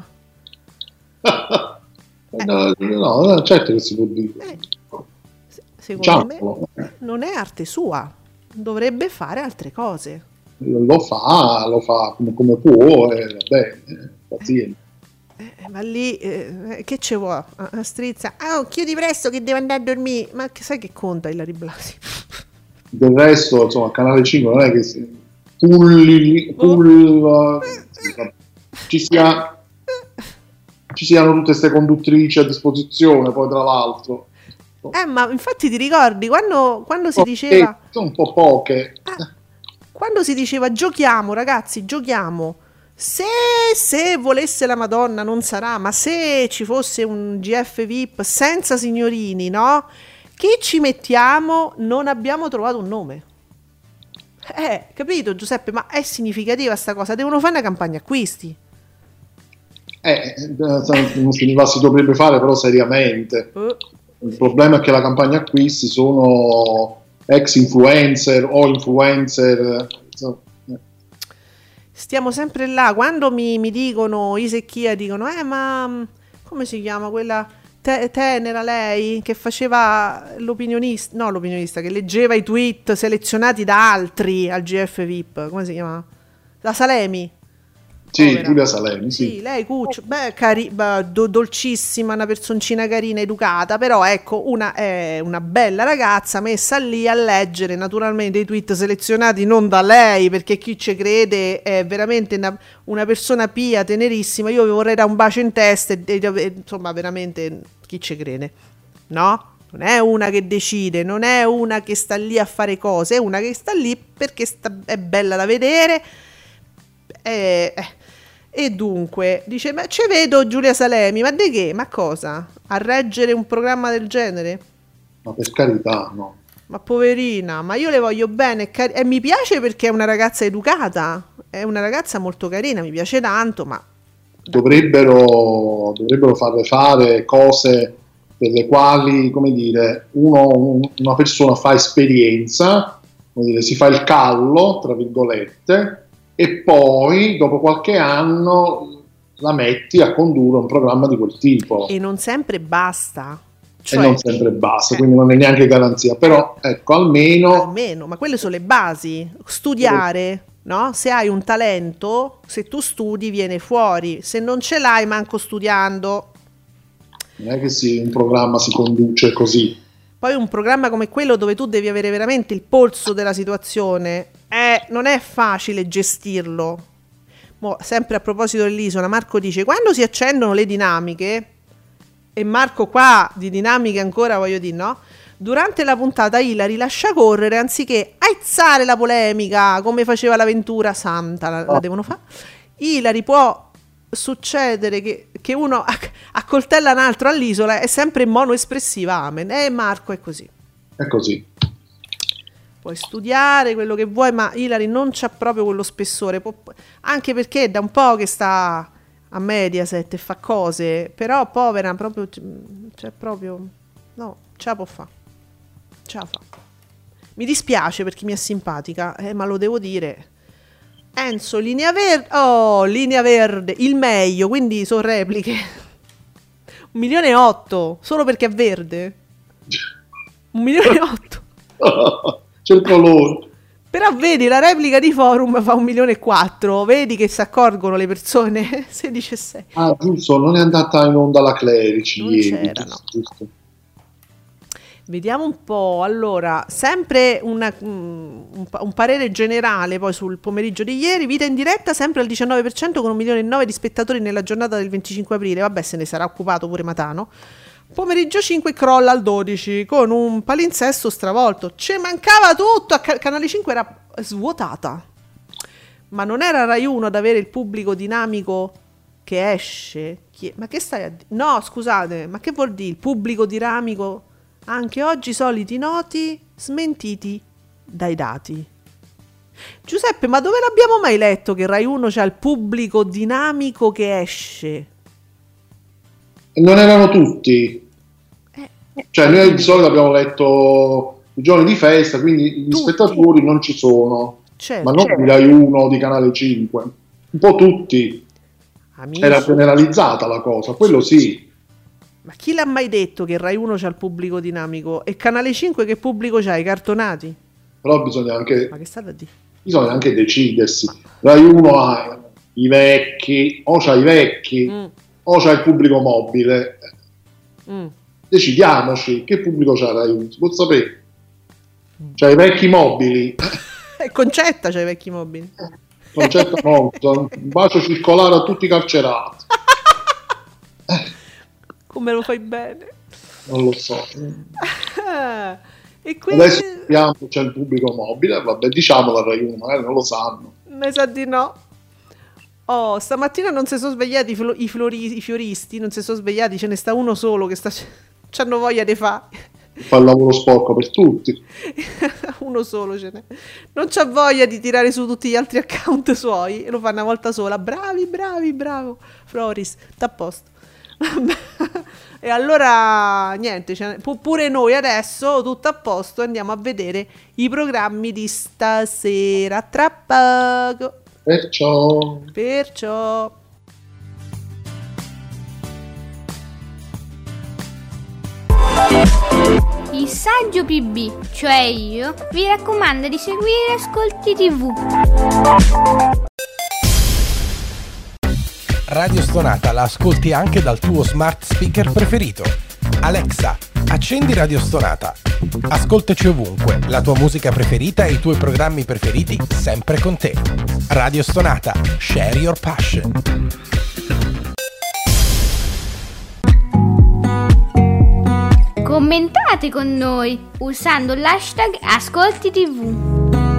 eh. no, no, no, certo che si può dire. Eh, secondo Diciamolo. me non è arte sua, dovrebbe fare altre cose. Lo fa, lo fa come, come può, e va bene, pazienza. Eh, ma lì eh, che ce vuoi? A Strizza, oh, chiudi presto che devo andare a dormire. Ma che sai che conta Ilary Blasi? Del resto, insomma, Canale cinque non è che si pulli, pull, oh. ci sia ci siano tutte queste conduttrici a disposizione, poi tra l'altro. Eh, ma infatti ti ricordi quando, quando si oh, diceva sono un po' poche. Ah, quando si diceva giochiamo ragazzi, giochiamo. Se, se volesse la Madonna non sarà, ma se ci fosse un G F V I P senza signorini, no? Chi ci mettiamo? Non abbiamo trovato un nome. Eh, capito Giuseppe? Ma è significativa sta cosa, devono fare una campagna acquisti. Eh, si dovrebbe fare però seriamente. Uh. Il problema è che la campagna acquisti sono ex influencer o influencer, insomma. Stiamo sempre là, quando mi, mi dicono Isecchia, dicono eh ma come si chiama quella te, tenera lei che faceva l'opinionista, no l'opinionista, che leggeva i tweet selezionati da altri al G F V I P, come si chiama? La Salemi. Sì, Povera. Giulia Salemi, Sì, sì. lei cuccio, beh, cari- beh, do- dolcissima, una personcina carina, educata, però ecco, una, è una bella ragazza messa lì a leggere naturalmente i tweet selezionati non da lei, perché chi ci crede è veramente una, una persona pia, tenerissima. Io vi vorrei dare un bacio in testa e, e- e- insomma, veramente chi ci crede, no? Non è una che decide, non è una che sta lì a fare cose, è una che sta lì perché sta- è bella da vedere. E, eh, e dunque dice: ma ci vedo Giulia Salemi, ma di che? Ma cosa? A reggere un programma del genere? Ma per carità, no. Ma poverina, ma io le voglio bene car- e mi piace perché è una ragazza educata, è una ragazza molto carina, mi piace tanto, ma Dovrebbero, dovrebbero farle fare cose per le quali, come dire, uno, un- una persona fa esperienza, come dire, si fa il callo, tra virgolette, e poi dopo qualche anno la metti a condurre un programma di quel tipo. e non sempre basta. E Cioè, non sempre basta, eh. quindi non è neanche garanzia, però ecco, almeno almeno, ma quelle sono le basi. Studiare, no? Se hai un talento, se tu studi viene fuori, se non ce l'hai manco studiando. non è che si, un programma si conduce così. Poi un programma come quello dove tu devi avere veramente il polso della situazione, eh, non è facile gestirlo. Mo, sempre a proposito dell'isola, Marco dice: quando si accendono le dinamiche, e Marco qua di dinamiche ancora voglio dire, no? Durante la puntata Ilari lascia correre anziché aizzare la polemica come faceva l'avventura santa, la, la devono fare. Ilari può succedere che, che uno acc- accoltella un altro all'isola, è sempre monoespressiva, amen. E Marco è così. È così. Puoi studiare quello che vuoi, ma Ilari non c'ha proprio quello spessore, può- anche perché è da un po' che sta a Mediaset e fa cose, però povera, proprio, cioè proprio, no, ce la può fa, ce la fa. Mi dispiace perché mi è simpatica, eh, ma lo devo dire. Enzo, linea verde, oh, linea verde, il meglio, quindi sono repliche. Un milione e otto, solo perché è verde. Un milione e otto. C'è il colore. Però vedi, la replica di Forum fa un milione e quattro, vedi che si accorgono le persone, sedici e sei. Ah, giusto, non è andata in onda la Clerici Non ieri. c'era, giusto, no. giusto. Vediamo un po', allora, sempre una- un, pa- un parere generale poi sul pomeriggio di ieri, vita in diretta sempre al diciannove per cento con un milione e nove di spettatori nella giornata del venticinque aprile, vabbè se ne sarà occupato pure Matano. Pomeriggio cinque crolla al dodici con un palinsesto stravolto, ci mancava tutto, a Ca- Canale cinque era svuotata, ma non era Rai uno ad avere il pubblico dinamico che esce. Chi- ma che stai a dire? No, scusate, ma che vuol dire il pubblico dinamico? Anche oggi i soliti noti smentiti dai dati. Giuseppe, ma dove l'abbiamo mai letto che Rai uno c'ha il pubblico dinamico che esce? E non erano tutti. Eh, Cioè, noi di solito abbiamo letto i giorni di festa, quindi gli Tutti. spettatori non ci sono. certo, Ma non di Rai uno di Canale cinque. Un po' tutti. amici, Era generalizzata la cosa, quello sì. ma chi l'ha mai detto che Rai uno c'ha il pubblico dinamico? E Canale cinque che pubblico c'ha? I cartonati? Però bisogna anche, Ma che state a dire? bisogna anche decidersi. Rai uno ha i vecchi, o c'ha i vecchi, Mm, o c'ha il pubblico mobile. mm. Decidiamoci, che pubblico c'ha Rai uno? Si può sapere. C'ha i vecchi mobili. E Concetta c'ha i vecchi mobili. Concetto molto. Un bacio circolare a tutti i carcerati. Come lo fai bene? Non lo so. Ah, e quindi Adesso sappiamo che c'è il pubblico mobile, vabbè, diciamolo a Rai uno, magari non lo sanno. mi sa di no. Oh, stamattina non si sono svegliati i, flo- i flori- i fioristi, non si sono svegliati, ce ne sta uno solo che sta c'hanno voglia di fare. Fa il lavoro sporco per tutti. Uno solo ce n'è. Non c'ha voglia di tirare su tutti gli altri account suoi e lo fa una volta sola. Bravi, bravi, bravo. Floris, sta a posto. E allora niente, ce n'è- pu- pure noi adesso tutto a posto, andiamo a vedere i programmi di stasera tra poco. Perciò Perciò Il saggio P B, cioè io, vi raccomanda di seguire Ascolti tivù. Radio Stonata la ascolti anche dal tuo smart speaker preferito. Alexa, accendi Radio Stonata. Ascoltaci ovunque, la tua musica preferita e i tuoi programmi preferiti sempre con te. Radio Stonata, share your passion. Commentate con noi usando l'hashtag Ascolti tivù.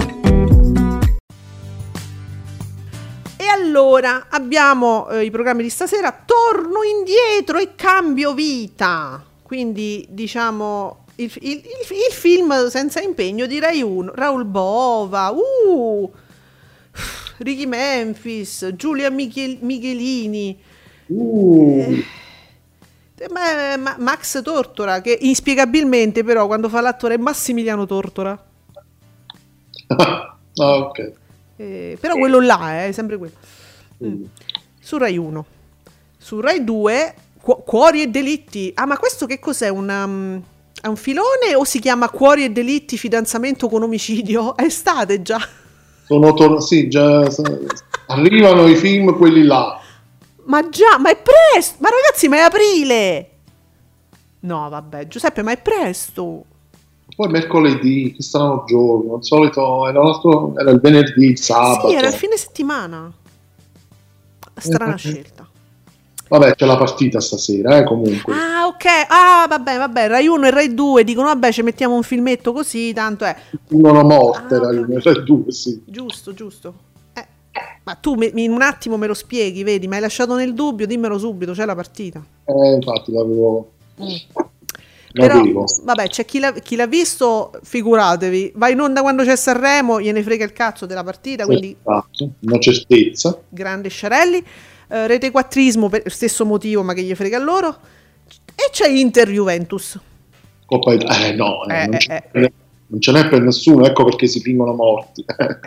E allora abbiamo eh, i programmi di stasera. Torno indietro e cambio vita. Quindi diciamo il, il, il, il film senza impegno di Rai uno. Raul Bova, uh, Ricky Memphis, Giulia Michel, Michelini. Uh. Eh, ma- ma- Max Tortora, che inspiegabilmente però quando fa l'attore è Massimiliano Tortora. Ah, ok. Eh, però quello là è sempre quello. Mm. Su Rai uno. Su Rai due, Cu- Cuori e Delitti. Ah, ma questo che cos'è? Una, um, è un filone o si chiama Cuori e Delitti, fidanzamento con omicidio? È estate già. Sono tor- sì, già arrivano i film quelli là. Ma già, ma è presto! Ma ragazzi, ma è aprile! No, vabbè, Giuseppe, ma è presto! Poi mercoledì, che strano giorno, al solito era, nostro, era il venerdì, il sabato. Sì, era il fine settimana. Strana Eh, scelta. Vabbè, c'è la partita stasera, eh, comunque. Ah, ok. Ah, vabbè, vabbè. Rai uno e Rai due dicono, vabbè, ci mettiamo un filmetto così, tanto è. Uno morte, Ah, era ok. il Rai due, sì. Giusto, giusto. Eh, ma tu me- in un attimo me lo spieghi, vedi? Mi hai lasciato nel dubbio, dimmelo subito, c'è la partita. Eh, infatti l'avevo... Mm. Però, l'avevo. vabbè, c'è chi l'ha, chi l'ha visto, figuratevi. Va in onda quando c'è Sanremo, gliene frega il cazzo della partita, quindi Esatto, una certezza. grande Sciarelli. Eh, Rete quattrismo per stesso motivo, ma che gli frega a loro. E c'è Inter Juventus. Coppa Italia. Eh no, eh, Eh, non, eh, ce eh. n'è, non ce n'è per nessuno, ecco perché si fingono morti.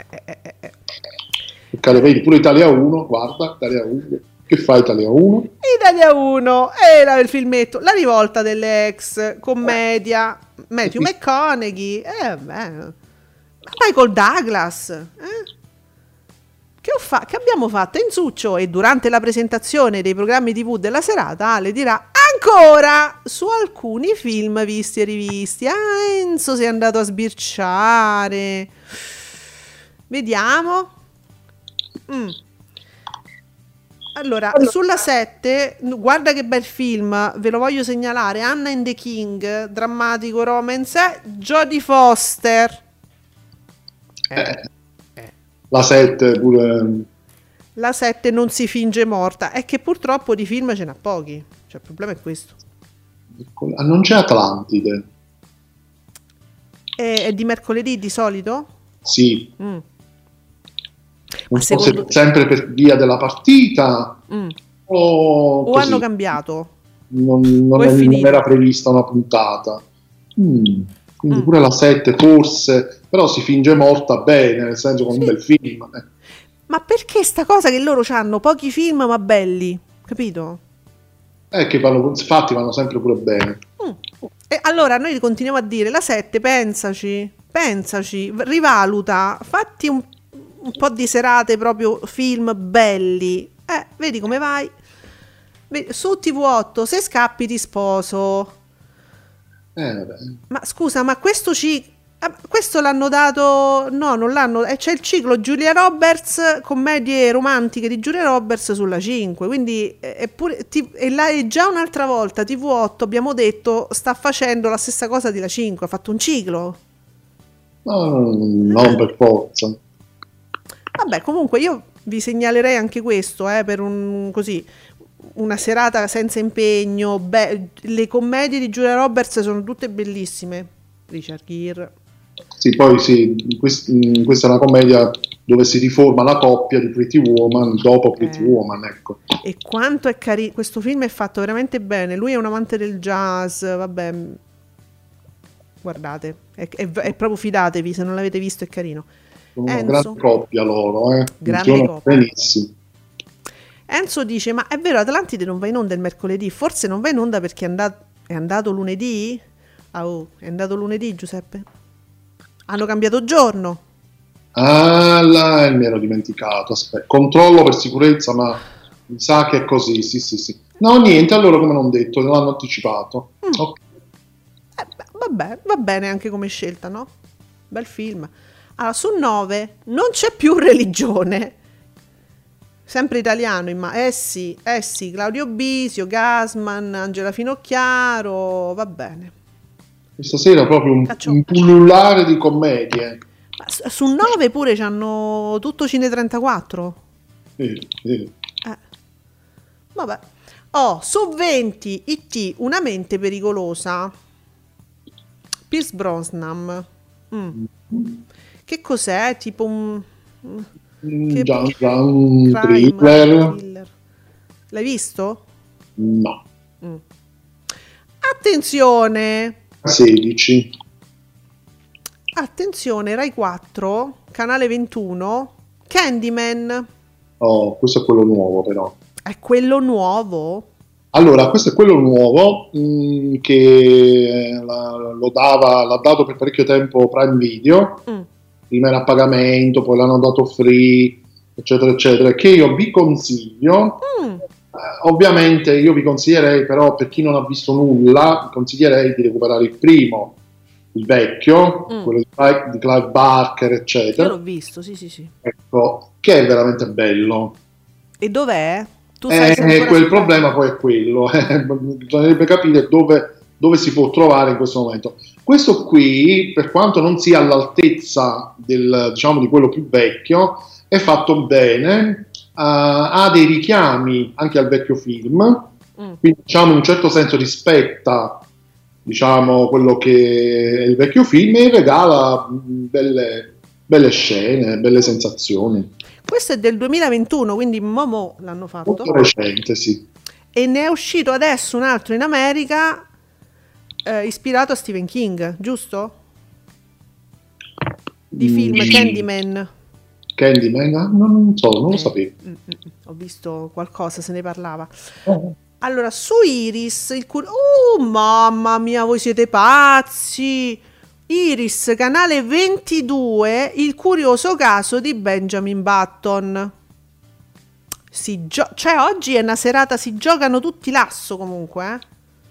Perché, vedi, pure Italia uno, guarda, Italia uno. Che fa Italia uno? Italia uno, e la, il filmetto La rivolta delle ex, commedia, Matthew McConaughey, eh, beh, Michael Douglas, eh? Che, ho fa- che abbiamo fatto Enzuccio? E durante la presentazione dei programmi tivù della serata Ale dirà ancora su alcuni film visti e rivisti. Ah, Enzo si è andato a sbirciare, vediamo. mm. Allora, sulla sette, guarda che bel film, ve lo voglio segnalare, Anna and the King, drammatico romance, eh, Jodie Foster. Eh, la sette pure... La sette non si finge morta, è che purtroppo di film ce n'ha pochi, cioè il problema è questo. Ah, non c'è Atlantide? È, è di mercoledì di solito? Sì. Mm. Non Ma so secondo- se sempre per via della partita Mm. o, O così. hanno cambiato? Non, non O è è- non finito? era prevista una puntata. Mm. Quindi Mm. pure la sette forse, però si finge morta bene, nel senso con Sì. un bel film. eh. Ma perché sta cosa che loro hanno pochi film ma belli, capito? Eh, che vanno, infatti vanno sempre pure bene. Mm. E allora noi continuiamo a dire la sette, pensaci, pensaci, v- rivaluta, fatti un, un po' di serate proprio film belli. Eh, vedi come vai? Vedi, su T V otto, se scappi ti sposo. Eh, vabbè. Ma scusa, ma questo ci ah, questo l'hanno dato, no, non l'hanno, eh, c'è il ciclo Giulia Roberts, commedie romantiche di Giulia Roberts sulla cinque, quindi eh, è pure, ti- e là è già un'altra volta T V otto, abbiamo detto, sta facendo la stessa cosa di la cinque, ha fatto un ciclo. No, non per forza. Vabbè, comunque io vi segnalerei anche questo, eh, per un così una serata senza impegno, be- le commedie di Giulia Roberts sono tutte bellissime. Richard Gere. Sì, poi sì, quest- in questa è una commedia dove si riforma la coppia di Pretty Woman dopo Pretty Eh. Woman, ecco. E quanto è carino, questo film è fatto veramente bene, lui è un amante del jazz, vabbè, guardate, è, è- è proprio fidatevi, se non l'avete visto è carino. Sono una Enzo. grande coppia loro, eh. Grande Funzionano coppia. benissimo. Enzo dice, ma è vero, Atlantide non va in onda il mercoledì, forse non va in onda perché è andato, è andato lunedì? Ah, oh, è andato lunedì, Giuseppe? Hanno cambiato giorno? Ah, là, mi ero dimenticato. Aspetta, controllo per sicurezza, ma Mi sa che è così, sì, sì, sì. No, niente, allora come non detto, l'hanno anticipato. Mm. Ok. Eh, beh, vabbè, va bene anche come scelta, no? Bel film. Allora, su nove non c'è più religione. Sempre italiano, imma- eh sì, eh sì, Claudio Bisio, Gasman, Angela Finocchiaro, va bene. Questa sera proprio un, Caccio. un pullulare di commedie. Ma su- su nove pure c'hanno tutto Cine trentaquattro. Sì, sì. Eh. Vabbè. Oh, su venti I T, Una mente pericolosa. Pierce Brosnan. Mm. Che cos'è? Tipo un... Che- Già, già un crime, thriller. thriller. L'hai visto? No. Attenzione! sedici. Attenzione, Rai quattro, canale ventuno, Candyman. Oh, questo è quello nuovo però. È quello nuovo? Allora, questo è quello nuovo mh, che la- lo dava, l'ha dato per parecchio tempo Prime Video, Mm. prima era a pagamento, poi l'hanno dato free, eccetera, eccetera, che io vi consiglio. Mm. Eh, ovviamente io vi consiglierei, però per chi non ha visto nulla, vi consiglierei di recuperare il primo, il vecchio, Mm. quello di Clive, di Clive Barker, Io eccetera, l'ho visto, sì, sì, sì. ecco, che è veramente bello. E dov'è? Tu sai Eh, se è ancora quel su- problema poi è quello, eh, bisognerebbe capire dove, dove si può trovare in questo momento. Questo qui, per quanto non sia all'altezza del, diciamo, di quello più vecchio, è fatto bene, eh, ha dei richiami anche al vecchio film, Mm. quindi diciamo in un certo senso rispetta, diciamo, quello che è il vecchio film e regala mh, belle, belle scene, belle sensazioni. Questo è del duemilaventuno, quindi Momo l'hanno fatto. Molto recente, sì. E ne è uscito adesso un altro in America eh, ispirato a Stephen King, giusto? Di film Mm. Candyman. Candyman? Ah, non so, non lo Eh, sapevo. mm, mm, mm, ho visto qualcosa, se ne parlava. Oh. Allora, su Iris, il cur- oh mamma mia, voi siete pazzi! Iris, canale ventidue, il curioso caso di Benjamin Button. Si gio- cioè, oggi è una serata, si giocano tutti l'asso comunque, eh?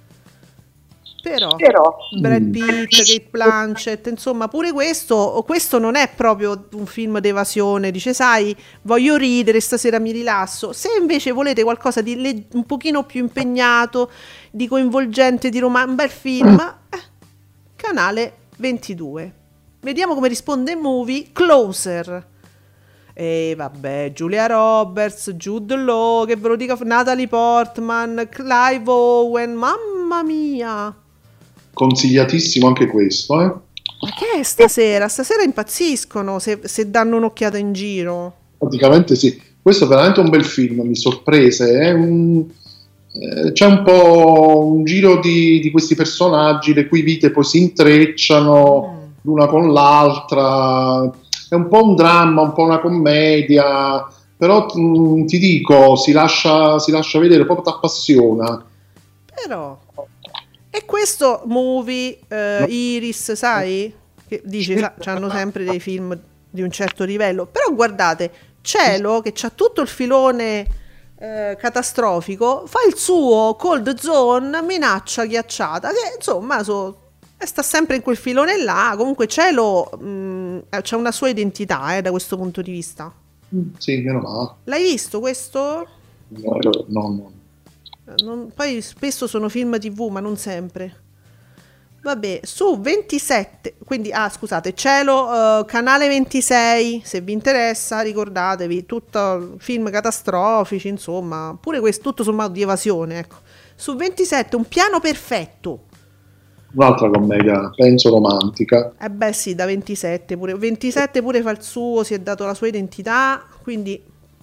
Però, Brad Mm. Pitt, Kate Blanchett, insomma, pure questo, questo non è proprio un film d'evasione, dice, sai, voglio ridere, stasera mi rilasso. Se invece volete qualcosa di le- un pochino più impegnato, di coinvolgente, di romanzo, un bel film, eh, canale ventidue. Vediamo come risponde Movie Closer. E vabbè, Julia Roberts, Jude Law, che ve lo dica, Natalie Portman, Clive Owen, mamma mia. Consigliatissimo anche questo, eh? Ma che è stasera? Stasera impazziscono se, se danno un'occhiata in giro. Praticamente sì. Questo è veramente un bel film, mi sorprese. È un- eh, c'è un po' un giro di, di questi personaggi, le cui vite poi si intrecciano l'una con l'altra. È un po' un dramma, un po' una commedia, però mm, ti dico, si lascia, si lascia vedere, proprio ti appassiona. Però... E questo Movie, eh, Iris, sai? Che dice, sa, hanno sempre dei film di un certo livello. Però guardate, Cielo, che c'ha tutto il filone eh, catastrofico, fa il suo Cold Zone, minaccia ghiacciata, che insomma so, e sta sempre in quel filone là. Comunque Cielo mh, c'ha una sua identità eh, da questo punto di vista. Mm, Sì, meno male. L'hai visto questo? No, no, no. Non- poi spesso sono film tivù, ma non sempre. Vabbè, su ventisette, quindi, ah scusate, Cielo, eh, canale ventisei, se vi interessa, ricordatevi, tutto film catastrofici, insomma, pure questo tutto sommato di evasione, ecco. Su ventisette, Un piano perfetto. Un'altra commedia, penso romantica. Eh beh sì, da ventisette pure, ventisette pure fa il suo, si è dato la sua identità, quindi...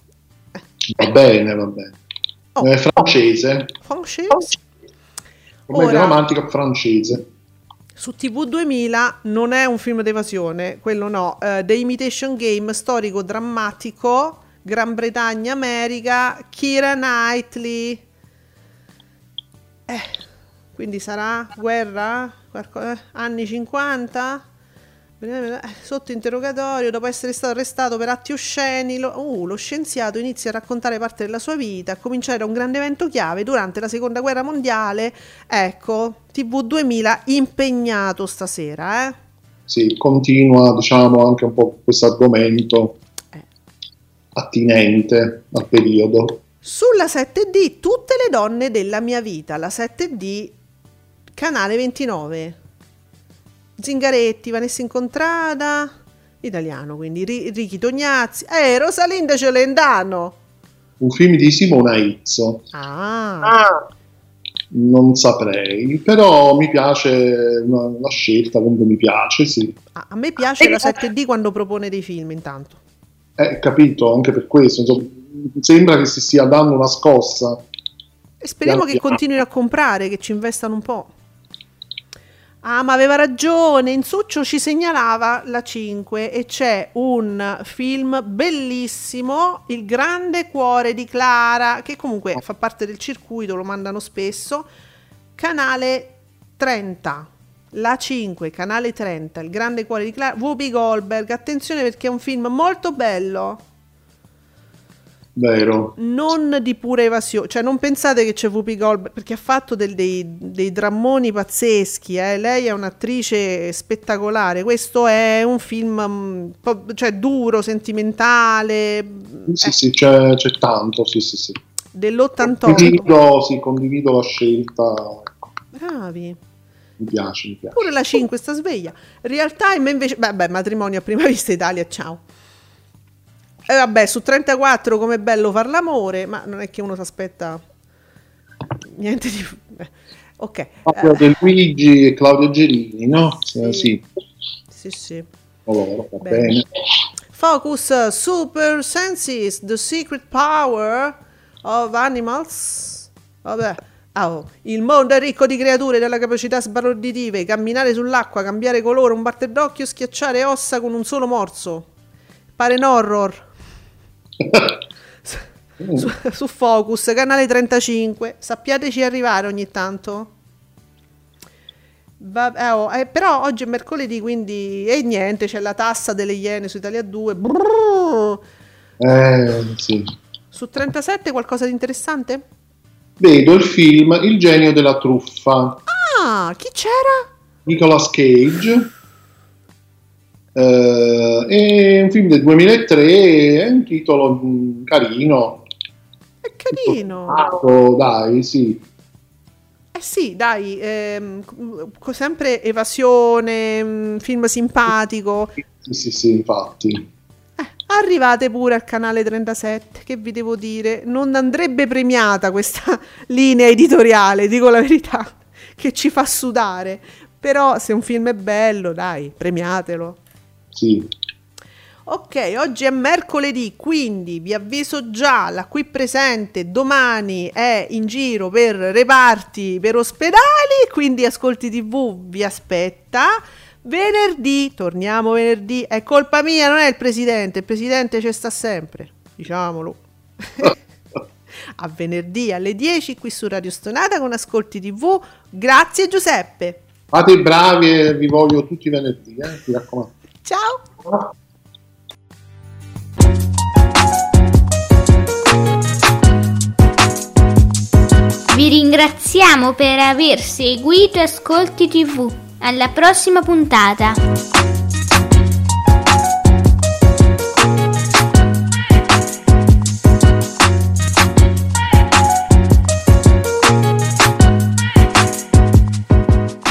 Va bene, va bene. Oh. È francese, francese. commedia Ora- romantica francese. Su T V duemila non è un film d'evasione, quello no. eh, The Imitation Game, storico drammatico, Gran Bretagna, America, Keira Knightley. Eh, quindi sarà guerra? Qualco- eh, anni cinquanta? Sotto interrogatorio, dopo essere stato arrestato per atti osceni, lo, uh, lo scienziato inizia a raccontare parte della sua vita, a cominciare da un grande evento chiave durante la seconda guerra mondiale. Ecco, T V duemila impegnato stasera, eh? Sì, continua, diciamo, anche un po' questo argomento eh. attinente al periodo. Sulla sette D, tutte le donne della mia vita, la sette D, canale ventinove. Zingaretti, Vanessa Incontrada, italiano, quindi Ricky Tognazzi, eh, Rosalinda Celentano. Un film di Simona Izzo. Ah. ah. Non saprei, però mi piace una, una scelta, comunque mi piace, sì. Ah, a me piace la sette D quando propone dei film, intanto. Eh, capito, anche per questo, insomma, sembra che si stia dando una scossa. E speriamo che continuino a comprare, che ci investano un po'. Ah, ma aveva ragione, Insuccio ci segnalava la cinque e c'è un film bellissimo, Il grande cuore di Clara, che comunque fa parte del circuito, lo mandano spesso, canale trenta, la cinque, canale trenta, Il grande cuore di Clara, Whoopi Goldberg, attenzione perché è un film molto bello. Vero. Non di pura evasione, cioè non pensate che c'è Whoopi Goldberg perché ha fatto del, dei, dei drammoni pazzeschi, eh? Lei è un'attrice spettacolare, questo è un film um, po', cioè duro, sentimentale, sì eh. sì c'è, c'è tanto, sì sì sì dell'ottantotto. Condivido, sì, condivido la scelta. Bravi. Mi piace, mi piace. Pure la cinque sta sveglia. Real Time invece, beh, beh, matrimonio a prima vista Italia, ciao. E eh, vabbè, su trentaquattro com'è bello far l'amore, ma non è che uno si aspetta niente di... Beh, ok. Proprio eh. del Luigi e Claudio Gerini, no? Sì. Sì. Sì, sì. Allora, va bene. bene. Focus, Super Senses, The Secret Power of Animals. Vabbè. Oh, il mondo è ricco di creature dalla capacità sbalorditive, camminare sull'acqua, cambiare colore, un batter d'occhio, schiacciare ossa con un solo morso. Pare un horror. su, su Focus, canale trentacinque. Sappiateci arrivare ogni tanto. Vabbè, oh, eh, però oggi è mercoledì, quindi e eh, niente, c'è la tassa delle Iene su Italia due. Brrr. Eh, sì. Su trentasette qualcosa di interessante? Vedo il film Il genio della truffa. Ah, chi c'era? Nicolas Cage. Uh, è un film del duemilatré, è un titolo mh, carino. È carino. Fatto, dai, sì. Eh sì, dai, ehm, sempre evasione, mh, film simpatico. Sì, sì, sì, infatti. Eh, arrivate pure al canale trentasette, che vi devo dire, non andrebbe premiata questa linea editoriale, dico la verità, che ci fa sudare. Però se un film è bello, dai, premiatelo. Sì. Ok, oggi è mercoledì, quindi vi avviso già, la qui presente domani è in giro per reparti, per ospedali, quindi Ascolti tivù vi aspetta. Venerdì, torniamo venerdì, è colpa mia, non è il presidente, il presidente ci sta sempre, diciamolo. A venerdì alle dieci qui su Radio Stonata con Ascolti tivù. Grazie Giuseppe. Fate bravi e vi voglio tutti i venerdì, eh, mi raccomando. Ciao. Vi ringraziamo per aver seguito Ascolti tivù. Alla prossima puntata.